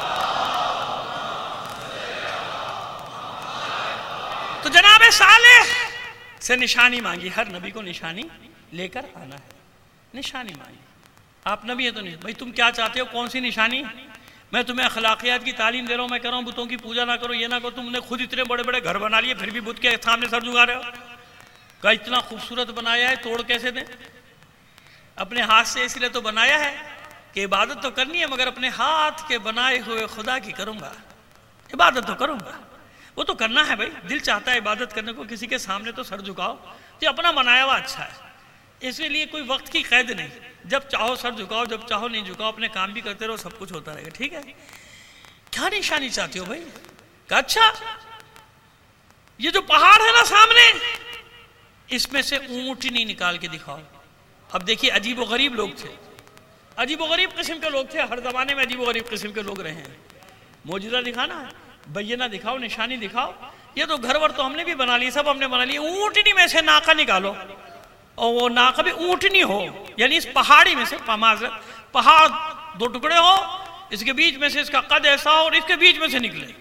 تو جناب صالح سے نشانی مانگی، ہر نبی کو نشانی لے کر آنا ہے، نشانی مانگی۔ آپ نبی ہے تو نہیں، بھائی تم کیا چاہتے ہو، کون سی نشانی؟ میں تمہیں اخلاقیات کی تعلیم دے رہا ہوں، میں کہہ رہا ہوں بتوں کی پوجا نہ کرو، یہ نہ کرو، تم نے خود اتنے بڑے بڑے گھر بنا لیے پھر بھی بت کے سامنے سر جھکا رہے ہو، کہا اتنا خوبصورت بنایا ہے توڑ کیسے دیں؟ اپنے ہاتھ سے اس لیے تو بنایا ہے کہ عبادت تو کرنی ہے، مگر اپنے ہاتھ کے بنائے ہوئے خدا کی کروں گا، عبادت تو کروں گا، وہ تو کرنا ہے بھائی، دل چاہتا ہے عبادت کرنے کو، کسی کے سامنے تو سر جھکاؤ، تو اپنا بنایا ہوا اچھا ہے، اس لیے کوئی وقت کی قید نہیں، جب چاہو سر جھکاؤ، جب چاہو نہیں جھکاؤ، اپنے کام بھی کرتے رہو، سب کچھ ہوتا رہے گا، ٹھیک ہے؟ کیا نشانی چاہتے ہو بھائی؟ کہا اچھا یہ جو پہاڑ ہے نا سامنے، اس میں سے اونٹنی نکال کے دکھاؤ۔ اب دیکھیے عجیب و غریب لوگ تھے، عجیب و غریب قسم کے لوگ تھے، ہر زمانے میں عجیب و غریب قسم کے لوگ رہے ہیں۔ معجزہ دکھانا ہے، بینہ دکھاؤ، نشانی دکھاؤ، یہ تو گھر ور تو ہم نے بھی بنا لی، سب ہم نے بنا لی، اونٹنی میں سے ناقہ نکالو، اور وہ ناقہ بھی اونٹنی ہو، یعنی اس پہاڑی میں سے، معذرت پہاڑ دو ٹکڑے ہو، اس کے بیچ میں سے اس کا قد ایسا ہو، اور اس کے بیچ میں سے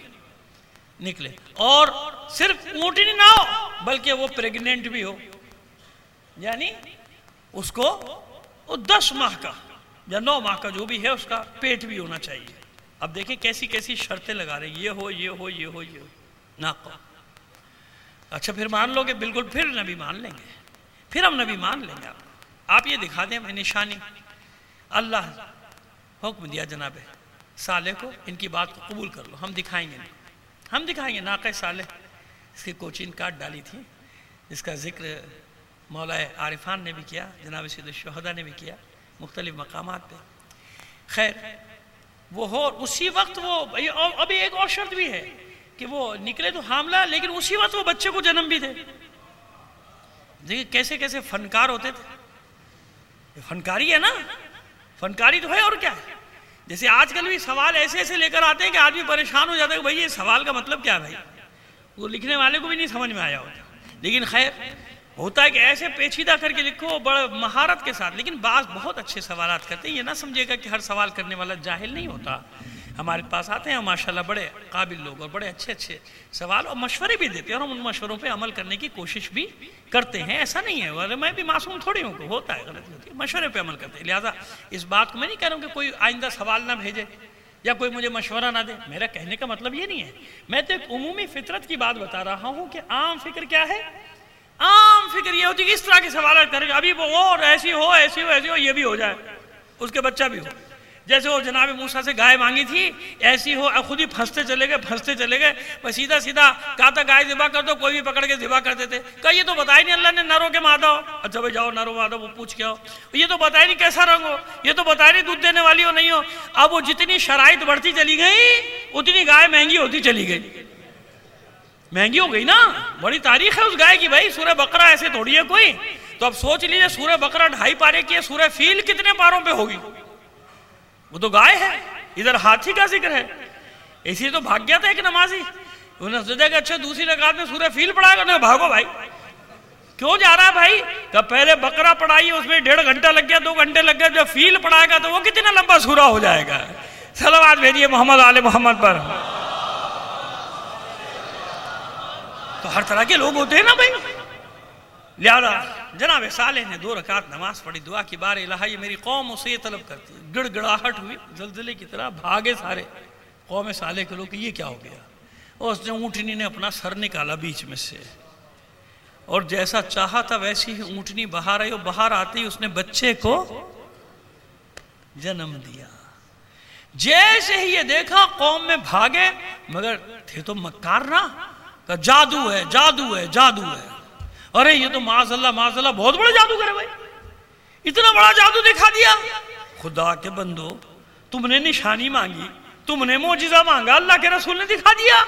نکلے، اور صرف اونٹنی نہ ہو بلکہ وہ پریگننٹ بھی ہو، یعنی اس کو 10 ماہ کا یا 9 ماہ کا جو بھی ہے اس کا پیٹ بھی ہونا چاہیے۔ اب دیکھیں کیسی کیسی شرطیں لگا رہے ہیں، یہ ہو، یہ ہو، یہ ہو، یہ ہو، ناقہ۔ اچھا پھر مان لو گے؟ بالکل، پھر نبی مان لیں گے، پھر ہم نبی مان لیں گے۔ آپ یہ دکھا دیں میں نشانی۔ اللہ حکم دیا جناب صالح کو، ان کی بات کو قبول کر لو، ہم دکھائیں گے ناقہ صالح۔ اس کی کوچین کاٹ ڈالی تھی، جس کا ذکر مولا عارفان نے بھی کیا، جناب سید الشہداء نے بھی کیا مختلف مقامات پہ۔ خیر وہ ہو، اسی وقت وہ ابھی ایک اور شرط بھی ہے کہ وہ نکلے تو حاملہ، لیکن اسی وقت وہ بچے کو جنم بھی دے۔ دیکھیں کیسے کیسے فنکار ہوتے تھے، فنکاری ہے نا، فنکاری تو ہے، اور کیا ہے؟ جیسے آج کل بھی سوال ایسے ایسے لے کر آتے ہیں کہ آدمی پریشان ہو جاتا ہے کہ بھائی یہ سوال کا مطلب کیا ہے بھائی، وہ لکھنے والے کو بھی نہیں سمجھ میں آیا ہوتا، لیکن خیر ہوتا ہے کہ ایسے پیچیدہ کر کے لکھو بڑا مہارت کے ساتھ، لیکن بعض بہت اچھے سوالات کرتے ہیں، یہ نہ سمجھے گا کہ ہر سوال کرنے والا جاہل نہیں ہوتا، ہمارے پاس آتے ہیں ماشاءاللہ بڑے قابل لوگ اور بڑے اچھے اچھے سوال اور مشورے بھی دیتے ہیں، اور ہم ان مشوروں پہ عمل کرنے کی کوشش بھی کرتے ہیں، ایسا نہیں ہے، میں بھی معصوم تھوڑی ہوں، ہوتا ہے غلطی ہوتی ہے، مشورے پہ عمل کرتے ہیں۔ لہٰذا اس بات کو میں نہیں کہہ رہا ہوں کہ کوئی آئندہ سوال نہ بھیجے یا کوئی مجھے مشورہ نہ دے، میرا کہنے کا مطلب یہ نہیں ہے، میں تو ایک عمومی فطرت کی بات بتا رہا ہوں کہ عام فکر کیا ہے؟ عام فکر یہ ہوتی ہے کہ اس طرح کے سوالات کریں گے، ابھی وہ اور ایسی ہو ایسی ہو ایسی ہو، یہ بھی ہو جائے، اس کے بچہ بھی ہو، جیسے وہ جناب موسیٰ سے گائے مانگی تھی، ایسی ہو، خود ہی پھنستے چلے گئے، بس سیدھا سیدھا کہا تھا گائے ذبح کر دو، کوئی بھی پکڑ کے ذبح کرتے تھے، کہا یہ تو بتائی نہیں اللہ نے نروں کے مادہ ہو، اچھا بھائی جاؤ نروں مادہ وہ پوچھ کے آؤ، یہ تو بتائی نہیں کیسا رنگ ہو، یہ تو بتائی نہیں دودھ دینے والی ہو نہیں ہو۔ اب وہ جتنی شرائط بڑھتی چلی گئی اتنی گائے مہنگی ہوتی چلی گئی، مہنگی ہو گئی نا، بڑی تاریخ ہے اس گائے کی بھائی، سورہ بقرہ ایسے تھوڑی ہے کوئی، تو اب سوچ لیجئے سورہ بقرہ 2.5 پارے کی ہے، سورہ فیل کتنے پاروں پہ ہوگی؟ وہ تو گائے ہے، ادھر ہاتھی کا ذکر ہے، اسی تو بھاگ گیا تھا ایک نمازی، انہوں نے سوچا کہ اچھا دوسری رکعت میں سورہ فیل پڑھائے گا، انہوں نے بھاگو بھائی، کیوں جا رہا ہے بھائی؟ کہ پہلے بقرہ پڑھائی اس میں 1.5 گھنٹہ لگ گیا، 2 گھنٹے لگ گئے، جب فیل پڑھائے گا تو وہ کتنا لمبا سورہ ہو جائے گا۔ صلوات بھیجیے محمد آل محمد پر۔ تو ہر طرح کے لوگ ہوتے ہیں نا بھائی، لہذا جناب صالح نے 2 رکعت نماز پڑھی، دعا کی بار الہی یہ میری قوم اسے یہ طلب کرتی ہے، گڑ گڑاہٹ ہوئی زلزلے کی طرح، بھاگے سارے قوم صالح کے لوگ کہ یہ کیا ہو گیا، اور اس نے اونٹنی نے اپنا سر نکالا بیچ میں سے، اور جیسا چاہا تھا ویسی ہی اونٹنی باہر آئی، اور باہر آتے ہی اس نے بچے کو جنم دیا۔ جیسے ہی یہ دیکھا قوم میں بھاگے، مگر تھے تو مکار نا، کہ جادو ہے جادو ہے جادو ہے۔ ارے یہ تو معاذ اللہ بہت بڑا جادوگر ہے بھائی، اتنا بڑا جادو دکھا دیا۔ خدا کے بندو، تم نے نشانی مانگی، تم نے معجزہ مانگا، اللہ کے رسول نے دکھا دیا۔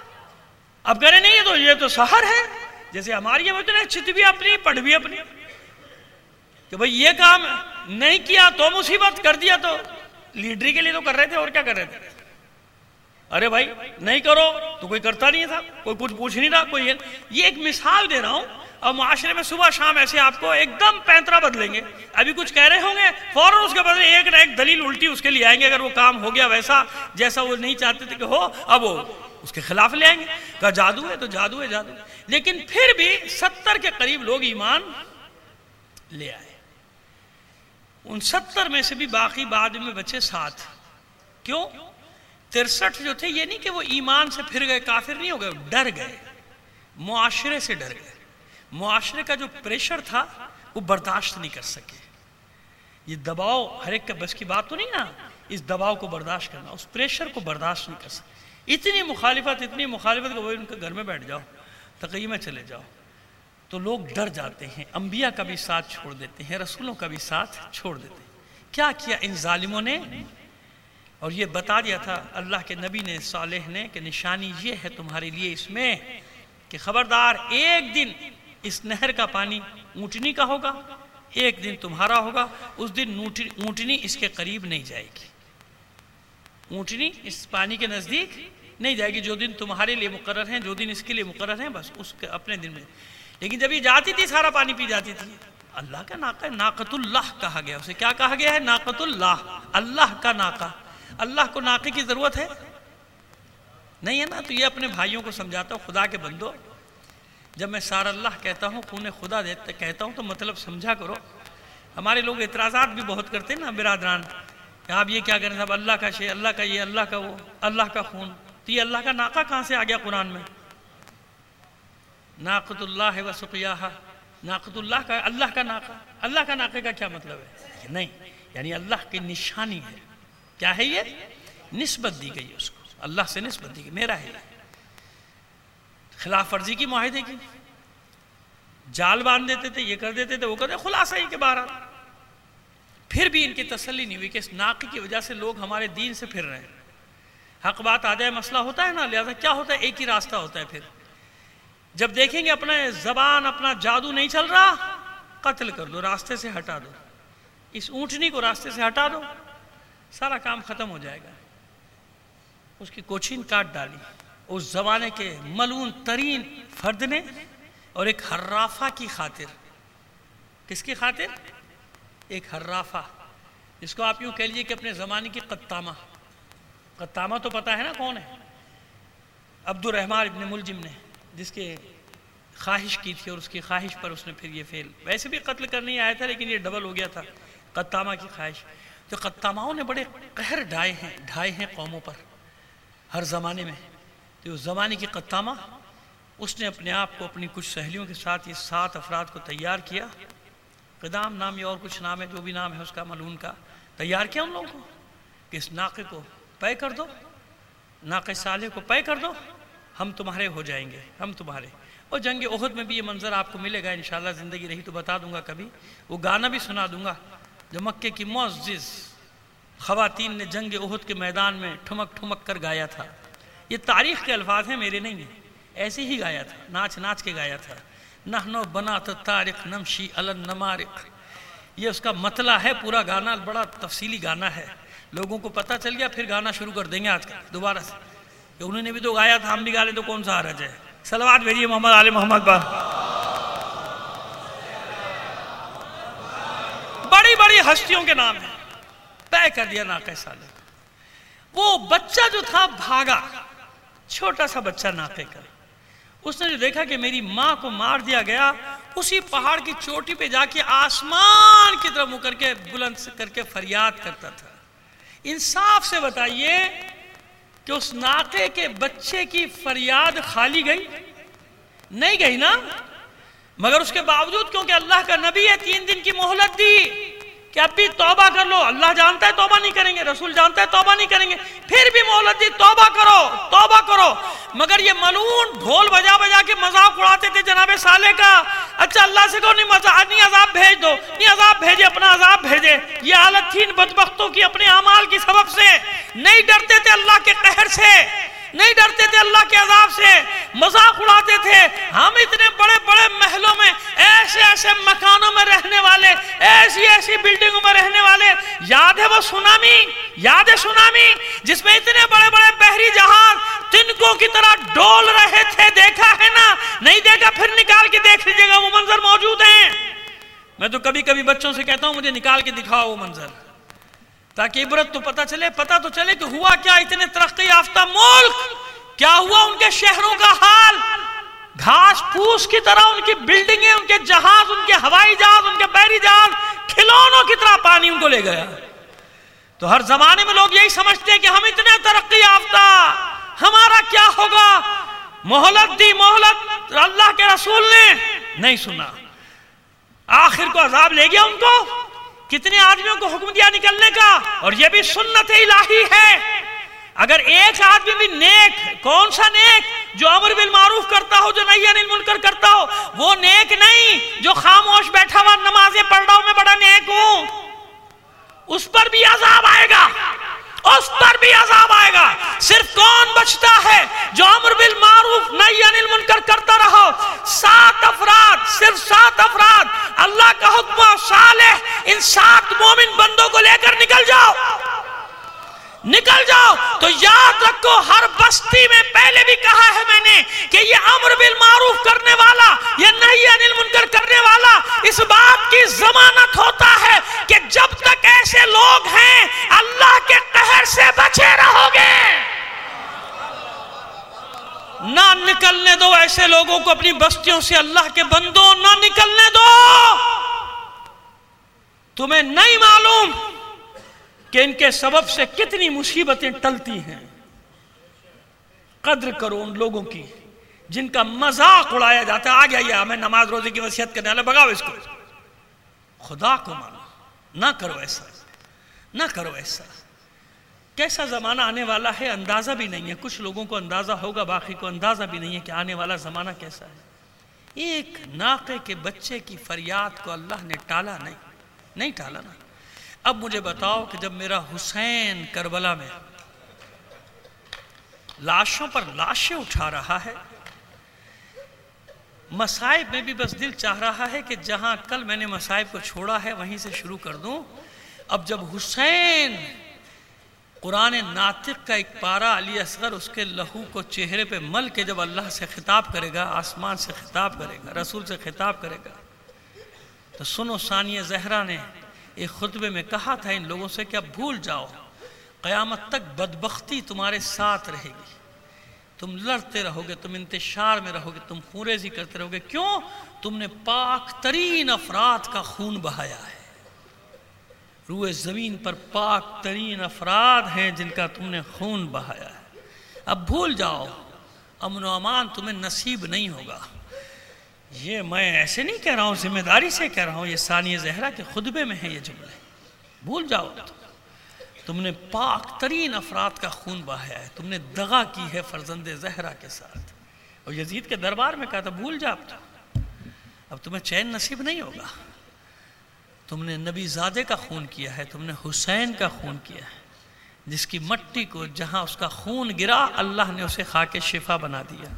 اب کہہ رہے نہیں یہ تو سحر ہے، جیسے ہماری چت بھی اپنی پڑھ بھی اپنی، کہ بھئی یہ کام نہیں کیا تو مصیبت، کر دیا تو لیڈری کے لیے تو کر رہے تھے، اور کیا کر رہے تھے؟ ارے بھائی نہیں کرو تو کوئی کرتا نہیں تھا، کوئی کچھ پوچھ نہیں رہا، کوئی یہ ایک مثال دے رہا ہوں۔ اور معاشرے میں صبح شام ایسے آپ کو ایک دم پینترا بدلیں گے، ابھی کچھ کہہ رہے ہوں گے فوراً اس کے بدلے ایک نہ ایک دلیل الٹی اس کے لیے آئیں گے، اگر وہ کام ہو گیا ویسا جیسا وہ نہیں چاہتے تھے کہ ہو، اب وہ اس کے خلاف لے آئیں گے، کہا جادو ہے تو جادو ہے جادو۔ لیکن پھر بھی 70 کے قریب لوگ ایمان لے آئے، ان 70 میں سے بھی باقی بعد میں بچے 7۔ کیوں؟ 63 جو تھے، یہ نہیں کہ وہ ایمان سے پھر گئے، کافر نہیں ہو گئے، ڈر گئے، معاشرے سے ڈر گئے۔ معاشرے کا جو پریشر تھا وہ برداشت نہیں کر سکے۔ یہ دباؤ ہر ایک کا بس کی بات تو نہیں نا، اس دباؤ کو برداشت کرنا، اس پریشر کو برداشت نہیں کر سکے۔ اتنی مخالفت کہ وہ ان کے گھر میں بیٹھ جاؤ، تقی میں چلے جاؤ، تو لوگ ڈر جاتے ہیں، انبیاء کا بھی ساتھ چھوڑ دیتے ہیں، رسولوں کا بھی ساتھ چھوڑ دیتے ہیں۔ کیا کیا ان ظالموں نے؟ اور یہ بتا دیا تھا اللہ کے نبی نے، صالح نے، کہ نشانی یہ ہے تمہارے لیے اس میں کہ خبردار ایک دن اس نہر کا پانی اونٹنی کا ہوگا، ایک دن تمہارا ہوگا، اس دن اونٹنی اس کے قریب نہیں جائے گی، اونٹنی اس پانی کے نزدیک نہیں جائے گی، جو دن تمہارے لیے مقرر ہیں، جو دن اس کے لیے مقرر ہیں، بس اس کے اپنے دن میں۔ لیکن جب یہ جاتی تھی سارا پانی پی جاتی تھی۔ اللہ کا ناقہ ہے، ناقۃ اللہ کہا گیا اسے، کیا کہا گیا ہے؟ ناقۃ اللہ، اللہ کا ناقہ۔ اللہ کو ناقے کی ضرورت ہے نہیں ہے نا؟ تو یہ اپنے بھائیوں کو سمجھاتا ہوں، خدا کے بندو، جب میں سارا اللہ کہتا ہوں، خون خدا دیتا کہتا ہوں، تو مطلب سمجھا کرو۔ ہمارے لوگ اعتراضات بھی بہت کرتے ہیں نا برادران، کہ آپ یہ کیا کریں صاحب، اللہ کا شے، اللہ کا یہ، اللہ کا وہ، اللہ کا خون، تو یہ اللہ کا ناقہ کہاں سے آ گیا قرآن میں؟ ناقۃ اللہ و سقیاہا، ناقۃ اللہ کا، اللہ کا ناقہ، اللہ کا ناقے کا کیا مطلب ہے؟ نہیں، یعنی اللہ کی نشانی ہے۔ کیا ہے یہ؟ نسبت دی گئی اس کو، اللہ سے نسبت دی گئی، میرا ہے۔ خلاف ورزی کی معاہدے کی، جال باندھ دیتے تھے، یہ کر دیتے تھے، وہ کر دیتے، خلاصہ ہی کے باہر۔ پھر بھی ان کی تسلی نہیں ہوئی کہ اس ناقے کی وجہ سے لوگ ہمارے دین سے پھر رہے ہیں۔ حق بات آ جائے مسئلہ ہوتا ہے نا، لہذا کیا ہوتا ہے؟ ایک ہی راستہ ہوتا ہے۔ پھر جب دیکھیں گے اپنا زبان، اپنا جادو نہیں چل رہا، قتل کر دو، راستے سے ہٹا دو، اس اونٹنی کو راستے سے ہٹا دو، سارا کام ختم ہو جائے گا۔ اس کی کوچین کاٹ ڈالی اس زمانے کے ملعون ترین فرد نے، اور ایک حرافہ کی خاطر۔ کس کی خاطر؟ ایک حرافہ، جس کو آپ یوں کہہ لیجئے کہ اپنے زمانے کی قطامہ۔ قطامہ تو پتہ ہے نا کون ہے؟ عبد الرحمن ابن ملجم نے، جس کے خواہش کی تھی، اور اس کی خواہش پر اس نے پھر یہ فعل، ویسے بھی قتل کرنے آیا تھا لیکن یہ ڈبل ہو گیا تھا، قطامہ کی خواہش۔ تو قطاماؤں نے بڑے قہر ڈھائے ہیں قوموں پر ہر زمانے میں۔ تو اس زمانے کی قطامہ، اس نے اپنے آپ کو اپنی کچھ سہیلیوں کے ساتھ یہ 7 افراد کو تیار کیا، قدام نام یا اور کچھ نام ہے، جو بھی نام ہے اس کا ملعون کا، تیار کیا ان لوگوں کو کہ اس ناقے کو پے کر دو، ناقے صالح کو پے کر دو، ہم تمہارے ہو جائیں گے، ہم تمہارے۔ اور جنگ احد میں بھی یہ منظر آپ کو ملے گا انشاءاللہ، زندگی رہی تو بتا دوں گا کبھی، وہ گانا بھی سنا دوں گا جو مکے کی معزز خواتین نے جنگ احد کے میدان میں ٹھمک ٹھمک کر گایا تھا۔ یہ تاریخ کے الفاظ ہیں، میرے نہیں ہیں، ایسے ہی گایا تھا، ناچ ناچ کے گایا تھا۔ نحنو بنات الطارق نمشی علی النمارق، یہ اس کا مطلع ہے پورا گانا، بڑا تفصیلی گانا ہے۔ لوگوں کو پتہ چل گیا، پھر گانا شروع کر دیں گے آج کا دوبارہ سے، کہ انہوں نے بھی تو گایا تھا، ہم بھی گا لیں تو کون سا حرج ہے۔ صلوات بھیجیے محمد آل محمد پر۔ بڑی بڑی ہستیوں کے نام ہیں، طے کر دیا ناقہ صالح۔ وہ بچہ جو تھا بھاگا، چھوٹا سا بچہ ناقے کا، اس نے جو دیکھا کہ میری ماں کو مار دیا گیا، اسی پہاڑ کی چوٹی پہ جا کے آسمان کی طرف منہ کر کے بلند کر کے فریاد کرتا تھا۔ انصاف سے بتائیے کہ اس ناقے کے بچے کی فریاد خالی گئی؟ نہیں گئی نا؟ مگر اس کے باوجود کیونکہ اللہ کا نبی ہے 3 دن کی مہلت دی کہ اب بھی توبہ کر لو. اللہ جانتا ہے توبہ نہیں کریں گے, رسول جانتا ہے توبہ نہیں کریں گے, پھر بھی مہلت دی توبہ کرو توبہ کرو. مگر یہ ملعون ڈھول بجا بجا کے مذاق اڑاتے تھے جناب صالح کا. اچھا اللہ سے کہو نہیں عذاب بھیج دو, نہیں عذاب بھیجے, اپنا عذاب بھیجے. یہ حالت تھی ان بدبختوں کی اپنے اعمال کی سبب سے. نہیں ڈرتے تھے اللہ کے قہر سے, نہیں ڈرتے تھے اللہ کے عذاب سے, مذاق اڑاتے تھے. ہم اتنے بڑے بڑے محلوں میں, ایسے ایسے مکانوں میں رہنے والے, ایسی ایسی بلڈنگوں میں رہنے والے. یاد ہے وہ سونامی, یاد ہے سونامی جس میں اتنے بڑے بڑے بحری جہاز تنکوں کی طرح ڈول رہے تھے؟ دیکھا ہے نا؟ نہیں دیکھا پھر نکال کے دیکھ لیجئے گا, وہ منظر موجود ہیں. میں تو کبھی کبھی بچوں سے کہتا ہوں مجھے نکال کے دکھاؤ وہ منظر, تاکہ عبرت تو پتہ تو چلے کہ ہوا کیا. اتنے ترقی یافتہ ملک, کیا ہوا ان کے شہروں کا حال؟ گھاس پھوس کی طرح ان کی بلڈنگیں, ان کے جہاز, ان کے ہوائی جہاز, ان کے بحری جہاز کھلونوں کی طرح پانی ان کو لے گیا. تو ہر زمانے میں لوگ یہی سمجھتے ہیں کہ ہم اتنے ترقی یافتہ, ہمارا کیا ہوگا. مہلت دی مہلت, اللہ کے رسول نے نہیں سنا, آخر کو عذاب لے گیا ان کو. کتنے آدمیوں کو حکم دیا نکلنے کا, اور یہ بھی سنت الہی ہے. اگر ایک آدمی بھی نیک, کون سا نیک؟ جو امر بالمعروف کرتا ہو, جو نہی عن المنکر کرتا ہو, وہ نیک نہیں جو خاموش بیٹھا ہوا نمازیں پڑھ رہا ہوں میں بڑا نیک ہوں. اس پر بھی عذاب آئے گا, اس پر بھی عذاب آئے گا. صرف کون بچتا ہے؟ جو امر بالمعروف نہی عن المنکر کرتا رہو. 7 افراد, صرف 7 افراد, اللہ کا حکم صالح, ان 7 مومن بندوں کو لے کر نکل جاؤ, نکل جاؤ. تو یاد رکھو, ہر بستی میں, پہلے بھی کہا ہے میں نے کہ یہ امر بالمعروف کرنے والا, یہ نہی عن المنکر کرنے والا, اس بات کی ضمانت ہوتا ہے کہ جب تک ایسے لوگ ہیں اللہ کے قہر سے بچے رہو گے. نہ نکلنے دو ایسے لوگوں کو اپنی بستیوں سے, اللہ کے بندوں نہ نکلنے دو. تمہیں نہیں معلوم کہ ان کے سبب سے کتنی مصیبتیں ٹلتی ہیں. قدر کرو ان لوگوں کی جن کا مذاق اڑایا جاتا ہے. آ گیا یہ ہمیں نماز روزے کی وصیت کرنے والا, بگاؤ اس کو. خدا کو مانو, نہ کرو ایسا, نہ کرو ایسا. کیسا زمانہ آنے والا ہے اندازہ بھی نہیں ہے. کچھ لوگوں کو اندازہ ہوگا, باقی کو اندازہ بھی نہیں ہے کہ آنے والا زمانہ کیسا ہے. ایک ناقے کے بچے کی فریاد کو اللہ نے ٹالا نہیں ٹالا نا. اب مجھے بتاؤ کہ جب میرا حسین کربلا میں لاشوں پر لاشیں اٹھا رہا ہے, مصائب میں بھی بس دل چاہ رہا ہے کہ جہاں کل میں نے مصائب کو چھوڑا ہے وہیں سے شروع کر دوں. اب جب حسین قرآن ناطق کا ایک پارہ علی اصغر اس کے لہو کو چہرے پہ مل کے جب اللہ سے خطاب کرے گا, آسمان سے خطاب کرے گا, رسول سے خطاب کرے گا, تو سنو ثانیہ زہرا نے ایک خطبے میں کہا تھا ان لوگوں سے کہ اب بھول جاؤ, قیامت تک بدبختی تمہارے ساتھ رہے گی. تم لڑتے رہو گے, تم انتشار میں رہو گے, تم خونریزی کرتے رہو گے. کیوں؟ تم نے پاک ترین افراد کا خون بہایا ہے. روئے زمین پر پاک ترین افراد ہیں جن کا تم نے خون بہایا ہے. اب بھول جاؤ, امن و امان تمہیں نصیب نہیں ہوگا. یہ میں ایسے نہیں کہہ رہا ہوں, ذمہ داری سے کہہ رہا ہوں, یہ ثانیہ زہرا کے خطبے میں ہیں یہ جملے. بھول جاؤ, تم نے پاک ترین افراد کا خون بہایا ہے, تم نے دغا کی ہے فرزند زہرا کے ساتھ. اور یزید کے دربار میں کہا تھا بھول جا, اب تمہیں چین نصیب نہیں ہوگا. تم نے نبی زادے کا خون کیا ہے, تم نے حسین کا خون کیا ہے, جس کی مٹی کو جہاں اس کا خون گرا اللہ نے اسے خاک شفا بنا دیا.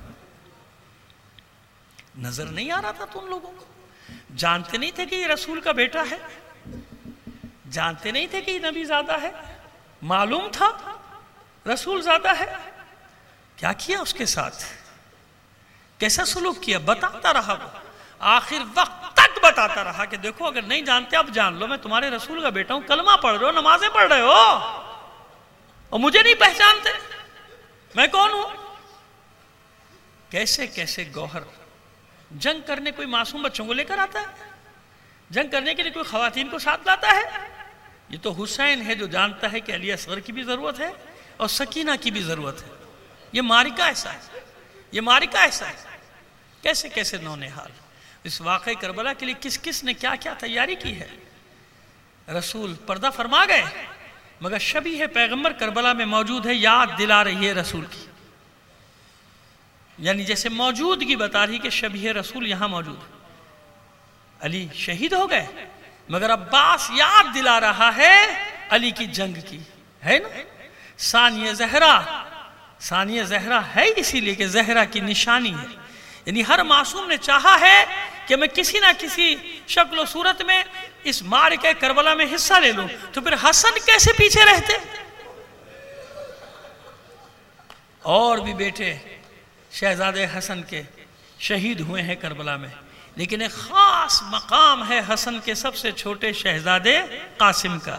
نظر نہیں آ رہا تھا تم لوگوں کو؟ جانتے نہیں تھے کہ یہ رسول کا بیٹا ہے؟ جانتے نہیں تھے کہ یہ نبی زادہ ہے؟ معلوم تھا رسول زادہ ہے. کیا کیا اس کے ساتھ؟ کیسا سلوک کیا؟ بتاتا رہا, وہ آخر وقت تک بتاتا رہا کہ دیکھو اگر نہیں جانتے اب جان لو, میں تمہارے رسول کا بیٹا ہوں, کلمہ پڑھ رہے ہو, نمازیں پڑھ رہے ہو, اور مجھے نہیں پہچانتے میں کون ہوں. کیسے کیسے گوہر. جنگ کرنے کوئی معصوم بچوں کو لے کر آتا ہے؟ جنگ کرنے کے لیے کوئی خواتین کو ساتھ لاتا ہے؟ یہ تو حسین ہے جو جانتا ہے کہ علی اصغر کی بھی ضرورت ہے اور سکینہ کی بھی ضرورت ہے. یہ معرکہ ایسا ہے, یہ معرکہ ایسا ہے. کیسے کیسے نونہال. اس واقعہ کربلا کے لیے کس کس نے کیا کیا تیاری کی ہے. رسول پردہ فرما گئے مگر شبیہ پیغمبر کربلا میں موجود ہے، یاد دلا رہی ہے رسول کی. یعنی جیسے موجودگی بتا رہی کہ شبیہ رسول یہاں موجود ہے. علی شہید ہو گئے مگر عباس یاد دلا رہا ہے علی کی جنگ کی، ہے نا. ثانیہ زہرا ہے اسی لیے کہ زہرا کی نشانی ہے. یعنی ہر معصوم نے چاہا ہے کہ میں کسی نہ کسی شکل و صورت میں اس معرکہ کربلا میں حصہ لے لوں. تو پھر حسن کیسے پیچھے رہتے؟ اور بھی بیٹے شہزادے حسن کے شہید ہوئے ہیں کربلا میں، لیکن ایک خاص مقام ہے حسن کے سب سے چھوٹے شہزادے قاسم کا.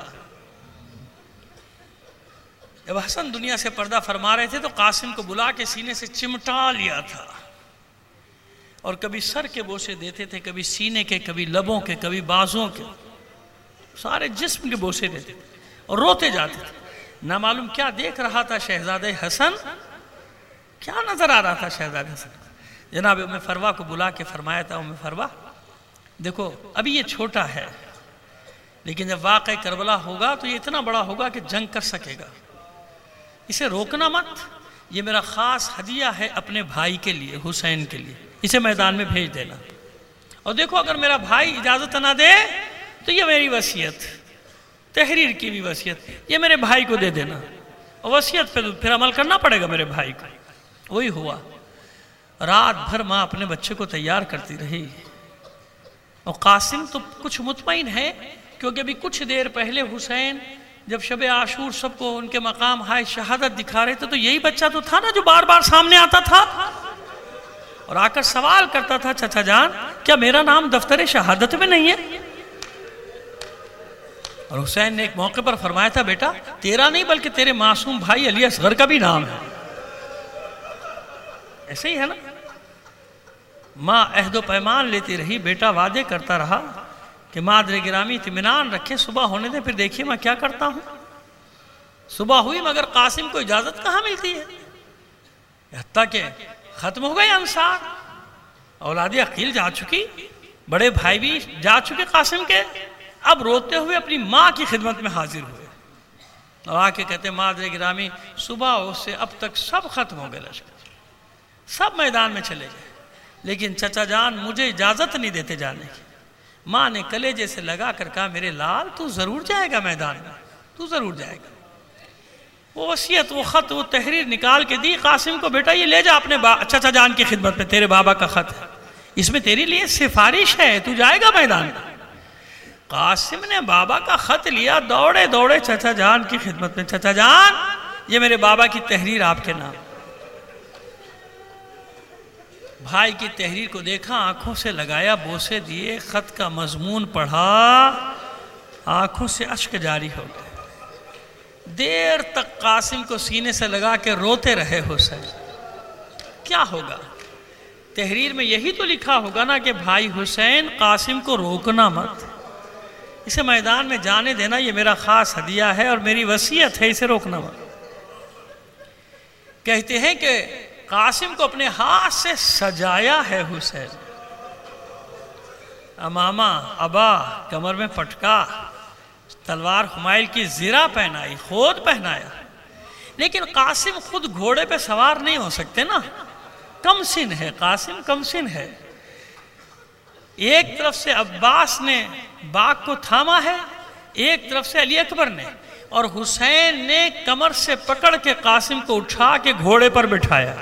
جب حسن دنیا سے پردہ فرما رہے تھے تو قاسم کو بلا کے سینے سے چمٹا لیا تھا، اور کبھی سر کے بوسے دیتے تھے، کبھی سینے کے، کبھی لبوں کے، کبھی بازوں کے، سارے جسم کے بوسے دیتے تھے اور روتے جاتے تھے. نہ معلوم کیا دیکھ رہا تھا شہزادے حسن، کیا نظر آ رہا تھا شہزادے حسن. جناب ام فروا کو بلا کے فرمایا تھا، ام فروا دیکھو ابھی یہ چھوٹا ہے، لیکن جب واقع کربلا ہوگا تو یہ اتنا بڑا ہوگا کہ جنگ کر سکے گا. اسے روکنا مت، یہ میرا خاص ہدیہ ہے اپنے بھائی کے لیے، حسین کے لیے. اسے میدان میں بھیج دینا. اور دیکھو اگر میرا بھائی اجازت نہ دے تو یہ میری وصیت، تحریر کی بھی وصیت، یہ میرے بھائی کو دے دینا، اور وصیت پھر عمل کرنا پڑے گا میرے بھائی کو. وہی ہوا. رات بھر ماں اپنے بچے کو تیار کرتی رہی، اور قاسم تو کچھ مطمئن ہے کیونکہ ابھی کچھ دیر پہلے حسین جب شب عاشور سب کو ان کے مقام ہائے شہادت دکھا رہے تھے تو یہی بچہ تو تھا نا جو بار بار سامنے آتا تھا اور آ کر سوال کرتا تھا، چچا جان کیا میرا نام دفتر شہادت میں نہیں ہے؟ اور حسین نے ایک موقع پر فرمایا تھا، بیٹا تیرا نہیں بلکہ تیرے معصوم بھائی علی اصغر کا بھی نام ہے. ایسے ہی ہے نا. ماں عہد و پیمان لیتی رہی، بیٹا وعدے کرتا رہا کہ مادر گرامی اطمینان رکھے، صبح ہونے دیں پھر دیکھیے میں کیا کرتا ہوں. صبح ہوئی مگر قاسم کو اجازت کہاں ملتی ہے، حتیٰ کہ ختم ہو گئے انصار، اولاد عقیل جا چکی، بڑے بھائی بھی جا چکے قاسم کے. اب روتے ہوئے اپنی ماں کی خدمت میں حاضر ہوئے اور آ کے کہتے مادر گرامی صبح سے اب تک سب ختم ہو گئے، لشکر سب میدان میں چلے گئے، لیکن چچا جان مجھے اجازت نہیں دیتے جانے کی. ماں نے کلیجے سے لگا کر کہا میرے لال تو ضرور جائے گا میدان میں، تو ضرور جائے گا. وہ وصیت، وہ خط، وہ تحریر نکال کے دی قاسم کو، بیٹا یہ لے جا اپنے چچا جان کی خدمت میں، تیرے بابا کا خط ہے، اس میں تیری لیے سفارش ہے، تو جائے گا میدان میں. قاسم نے بابا کا خط لیا، دوڑے دوڑے چچا جان کی خدمت میں، چچا جان یہ میرے بابا کی تحریر آپ کے نام. بھائی کی تحریر کو دیکھا، آنکھوں سے لگایا، بوسے دیے، خط کا مضمون پڑھا، آنکھوں سے اشک جاری ہو گئے. دیر تک قاسم کو سینے سے لگا کے روتے رہے حسین. کیا ہوگا؟ تحریر میں یہی تو لکھا ہوگا نا کہ بھائی حسین قاسم کو روکنا مت، اسے میدان میں جانے دینا، یہ میرا خاص ہدیہ ہے اور میری وصیت ہے، اسے روکنا مت. کہتے ہیں کہ قاسم کو اپنے ہاتھ سے سجایا ہے حسین، امامہ ابا کمر میں پٹکا، تلوار حمائل کی زرہ پہنائی، خود پہنایا. لیکن قاسم خود گھوڑے پہ سوار نہیں ہو سکتے نا، کم سن ہے قاسم، کم سن ہے. ایک طرف سے عباس نے باغ کو تھاما ہے، ایک طرف سے علی اکبر نے، اور حسین نے کمر سے پکڑ کے قاسم کو اٹھا کے گھوڑے پر بٹھایا.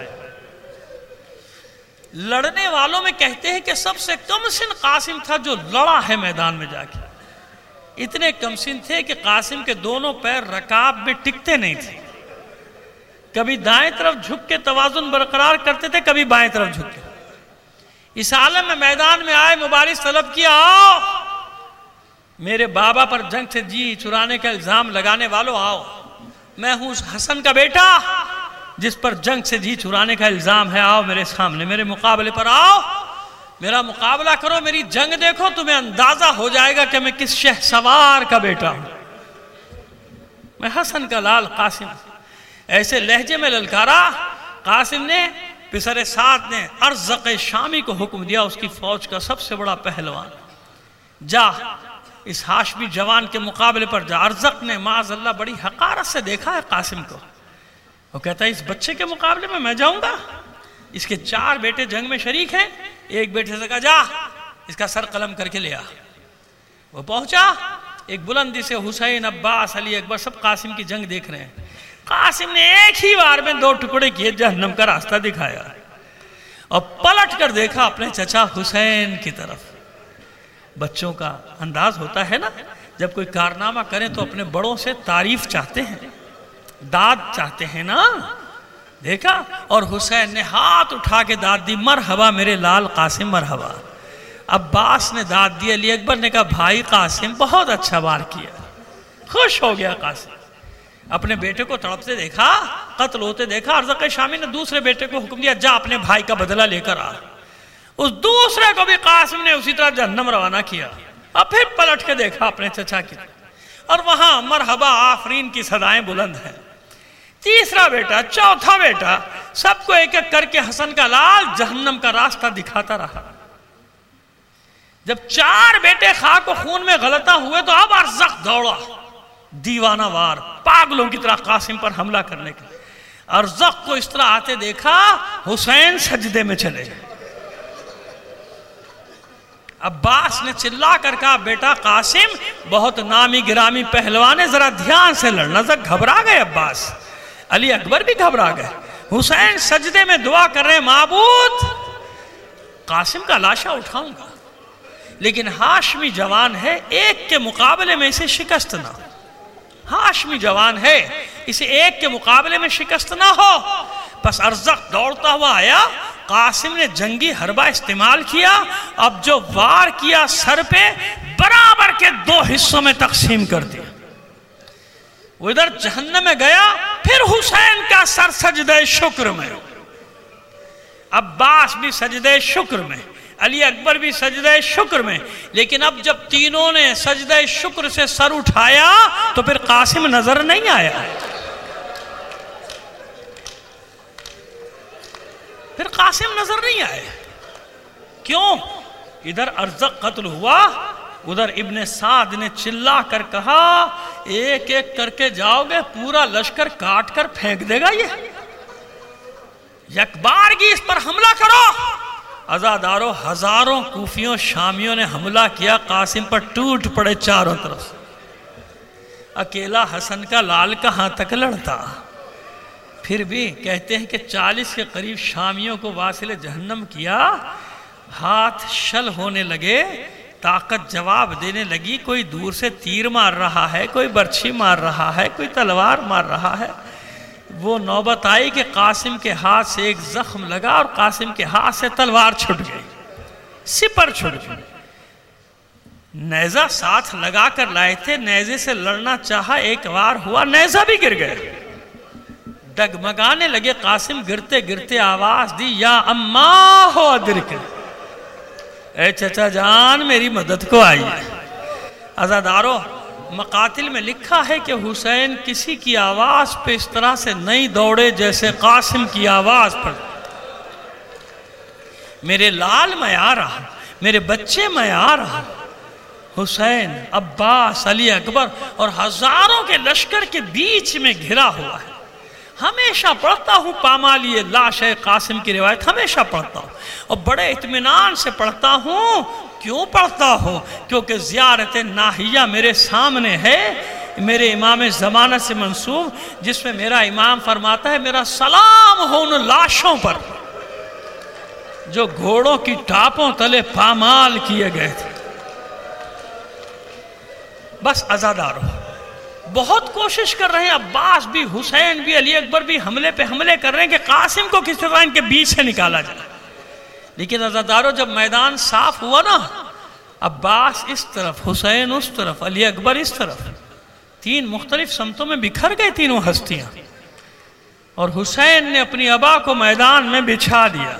لڑنے والوں میں کہتے ہیں کہ سب سے کم سن قاسم تھا جو لڑا ہے میدان میں جا کے. اتنے کم سن تھے کہ قاسم کے دونوں پیر رکاب میں ٹکتے نہیں تھے، کبھی دائیں طرف جھک کے توازن برقرار کرتے تھے، کبھی بائیں طرف جھک کے. اس عالم میں میدان میں آئے، مبارز طلب کیا، آؤ میرے بابا پر جنگ سے جی چرانے کا الزام لگانے والوں آؤ، میں ہوں اس حسن کا بیٹا جس پر جنگ سے جی چرانے کا الزام ہے، آؤ میرے سامنے، میرے مقابلے پر آؤ، میرا مقابلہ کرو، میری جنگ دیکھو، تمہیں اندازہ ہو جائے گا کہ میں کس شہ سوار کا بیٹا ہوں، میں حسن کا لال قاسم. ایسے لہجے میں للکارا. قاسم نے پسر سعد نے ارزق شامی کو حکم دیا، اس کی فوج کا سب سے بڑا پہلوان، جا اس ہاشمی جوان کے مقابلے پر جا۔ ارزق نے معاذ اللہ بڑی حقارت سے دیکھا ہے قاسم کو، وہ کہتا ہے اس بچے کے مقابلے میں جاؤں گا؟ اس کے 4 بیٹے جنگ میں شریک ہیں، ایک بیٹے سے کہا جا اس کا سر قلم کر کے لیا۔ وہ پہنچا، ایک بلندی سے حسین، عباس، علی اکبر سب قاسم کی جنگ دیکھ رہے ہیں۔ قاسم نے ایک ہی بار میں 2 ٹکڑے کیے، جہنم کا راستہ دکھایا اور پلٹ کر دیکھا اپنے چچا حسین کی طرف۔ بچوں کا انداز ہوتا ہے نا، جب کوئی کارنامہ کریں تو اپنے بڑوں سے تعریف چاہتے ہیں، داد چاہتے ہیں نا، دیکھا؟ اور حسین نے ہاتھ اٹھا کے داد دی، مرحبا میرے لال قاسم مرحبا۔ عباس نے داد دی، علی اکبر نے کہا بھائی قاسم بہت اچھا وار کیا، خوش ہو گیا قاسم۔ اپنے بیٹے کو تڑپتے دیکھا، قتل ہوتے دیکھا، ارزق شامی نے دوسرے بیٹے کو حکم دیا جا اپنے بھائی کا بدلہ لے کر آ۔ اس دوسرے کو بھی قاسم نے اسی طرح جہنم روانہ کیا، اور پھر پلٹ کے دیکھا اپنے چچا کی طرف، اور وہاں مرحبا آفرین کی صدائیں بلند ہیں۔ تیسرا بیٹا، چوتھا بیٹا، سب کو ایک ایک کر کے حسن کا لال جہنم کا راستہ دکھاتا رہا۔ جب 4 بیٹے خاک و خون میں غلطہ ہوئے تو اب ارزق دوڑا دیوانہ وار پاگلوں کی طرح قاسم پر حملہ کرنے کے۔ ارزق کو اس طرح آتے دیکھا، حسین سجدے میں چلے۔ عباس نے چلا کر کہا بیٹا قاسم بہت نامی گرامی پہلوان ہے، ذرا دھیان سے لڑنا۔ ذرا گھبرا گئے عباس، علی اکبر بھی گھبرا گئے۔ حسین سجدے میں دعا کر رہے، معبود قاسم کا لاشا اٹھاؤں گا، لیکن ہاشمی جوان ہے، ایک کے مقابلے میں اسے شکست نہ ہو۔ ہاشمی جوان ہے، اسے ایک کے مقابلے میں شکست نہ ہو۔ پس ارزق دوڑتا ہوا آیا، قاسم نے جنگی حربہ استعمال کیا، اب جو وار کیا سر پہ برابر کے 2 حصوں میں تقسیم کر دیا۔ وہ ادھر جہنم میں گیا، پھر حسین کا سر سجدہ شکر میں، عباس بھی سجدہ شکر میں، علی اکبر بھی سجدہ شکر میں۔ لیکن اب جب تینوں نے سجدہ شکر سے سر اٹھایا تو پھر قاسم نظر نہیں آیا، پھر قاسم نظر نہیں آئے۔ کیوں؟ ادھر ارزق قتل ہوا، ادھر ابن سعد نے چلا کر کہا ایک ایک کر کے جاؤ گے پورا لشکر کاٹ کر پھینک دے گا، یہ یک بارگی اس پر حملہ کرو۔ عزاداروں، ہزاروں کوفیوں شامیوں نے حملہ کیا، قاسم پر ٹوٹ پڑے چاروں طرف سے۔ اکیلا حسن کا لال کہاں تک لڑتا؟ پھر بھی کہتے ہیں کہ 40 کے قریب شامیوں کو واصل جہنم کیا، ہاتھ شل ہونے لگے، طاقت جواب دینے لگی، کوئی دور سے تیر مار رہا ہے، کوئی برچھی مار رہا ہے، کوئی تلوار مار رہا ہے۔ وہ نوبت آئی کہ قاسم کے ہاتھ سے ایک زخم لگا اور قاسم کے ہاتھ سے تلوار چھٹ گئی، سپر چھٹ گئی۔ نیزہ ساتھ لگا کر لائے تھے، نیزے سے لڑنا چاہا، ایک وار ہوا نیزہ بھی گر گئے۔ ڈگمگانے لگے قاسم، گرتے گرتے آواز دی یا اماں ہو ادرک، اے چچا جان میری مدد کو آئیے۔ عزاداروں، مقاتل میں لکھا ہے کہ حسین کسی کی آواز پہ اس طرح سے نہیں دوڑے جیسے قاسم کی آواز پر۔ میرے لال میں آ رہا، میرے بچے میں آ رہا۔ حسین، عباس، علی اکبر اور ہزاروں کے لشکر کے بیچ میں گھرا ہوا ہے۔ ہمیشہ پڑھتا ہوں پامالی لاش قاسم کی روایت، ہمیشہ پڑھتا ہوں اور بڑے اطمینان سے پڑھتا ہوں۔ کیوں پڑھتا ہوں؟ کیونکہ زیارت ناہیہ میرے سامنے ہے، میرے امام زمانہ سے منسوب، جس میں میرا امام فرماتا ہے میرا سلام ہو ان لاشوں پر جو گھوڑوں کی ٹاپوں تلے پامال کیے گئے تھے۔ بس عزاداروں، بہت کوشش کر رہے ہیں، عباس بھی، حسین بھی، علی اکبر بھی حملے پہ حملے کر رہے ہیں کہ قاسم کو کس طرح ان کے بیچ سے نکالا جائے۔ لیکن عزاداروں، جب میدان صاف ہوا نا، عباس اس طرف، حسین اس طرف، علی اکبر اس طرف، 3 مختلف سمتوں میں بکھر گئے تینوں ہستیاں، اور حسین نے اپنی ابا کو میدان میں بچھا دیا۔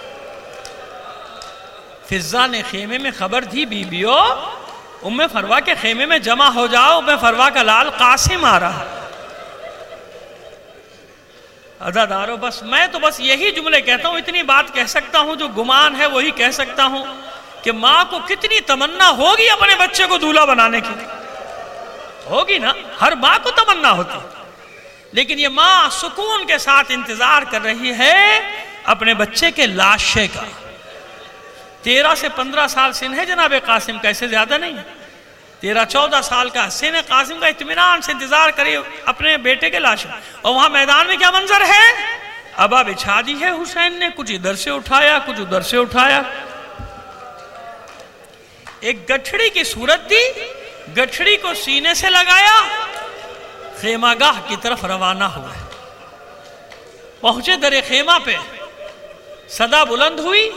فضہ نے خیمے میں خبر دی، بیبیو ام فروا کے خیمے میں جمع ہو جاؤ، ام فروا کا لال قاسم آ رہا۔ عزادارو بس میں تو بس یہی جملے کہتا ہوں، اتنی بات کہہ سکتا ہوں، جو گمان ہے وہی کہہ سکتا ہوں کہ ماں کو کتنی تمنا ہوگی اپنے بچے کو دولہا بنانے کی، ہوگی نا، ہر ماں کو تمنا ہوتی، لیکن یہ ماں سکون کے ساتھ انتظار کر رہی ہے اپنے بچے کے لاشے کا۔ 13 سے 15 سال سن ہے جناب قاسم کا، اسے زیادہ نہیں، 13-14 سال کا سن ہے قاسم کا، اطمینان سے انتظار کرے اپنے بیٹے کے لاشے۔ اور وہاں میدان میں کیا منظر ہے؟ ابا بچھا دی ہے حسین نے، کچھ ادھر سے اٹھایا کچھ ادھر سے اٹھایا، ایک گٹھڑی کی صورت دی، گٹھڑی کو سینے سے لگایا، خیمہ گاہ کی طرف روانہ ہوئے۔ پہنچے در خیمہ پہ، صدا بلند ہوئی،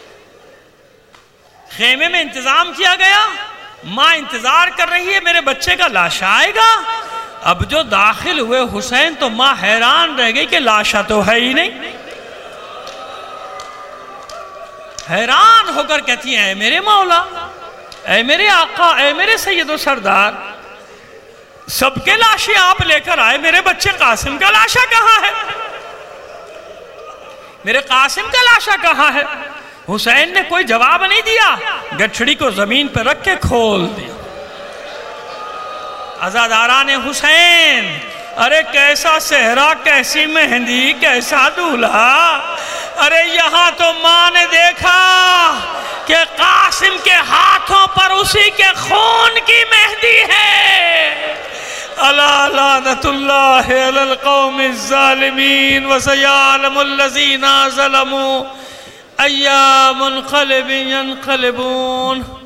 خیمے میں انتظام کیا گیا، ماں انتظار کر رہی ہے میرے بچے کا لاشا آئے گا۔ اب جو داخل ہوئے حسین تو ماں حیران رہ گئی کہ لاشا تو ہے ہی نہیں، حیران ہو کر کہتی ہیں اے میرے مولا، اے میرے آقا، اے میرے سید و سردار، سب کے لاشیں آپ لے کر آئے، میرے بچے قاسم کا لاشا کہاں ہے؟ میرے قاسم کا لاشا کہاں ہے؟ حسین نے کوئی جواب نہیں دیا، گٹھڑی کو زمین پہ رکھ کے کھول دیا۔ عزاداران حسین، ارے کیسا صحرا، کیسی مہندی، کیسا دولہا، ارے یہاں تو ماں نے دیکھا کہ قاسم کے ہاتھوں پر اسی کے خون کی مہندی ہے۔ الا لعنت اللہ علی القوم الظالمین وسیعلم الذین ظلموا ای منقلب ینقلبون۔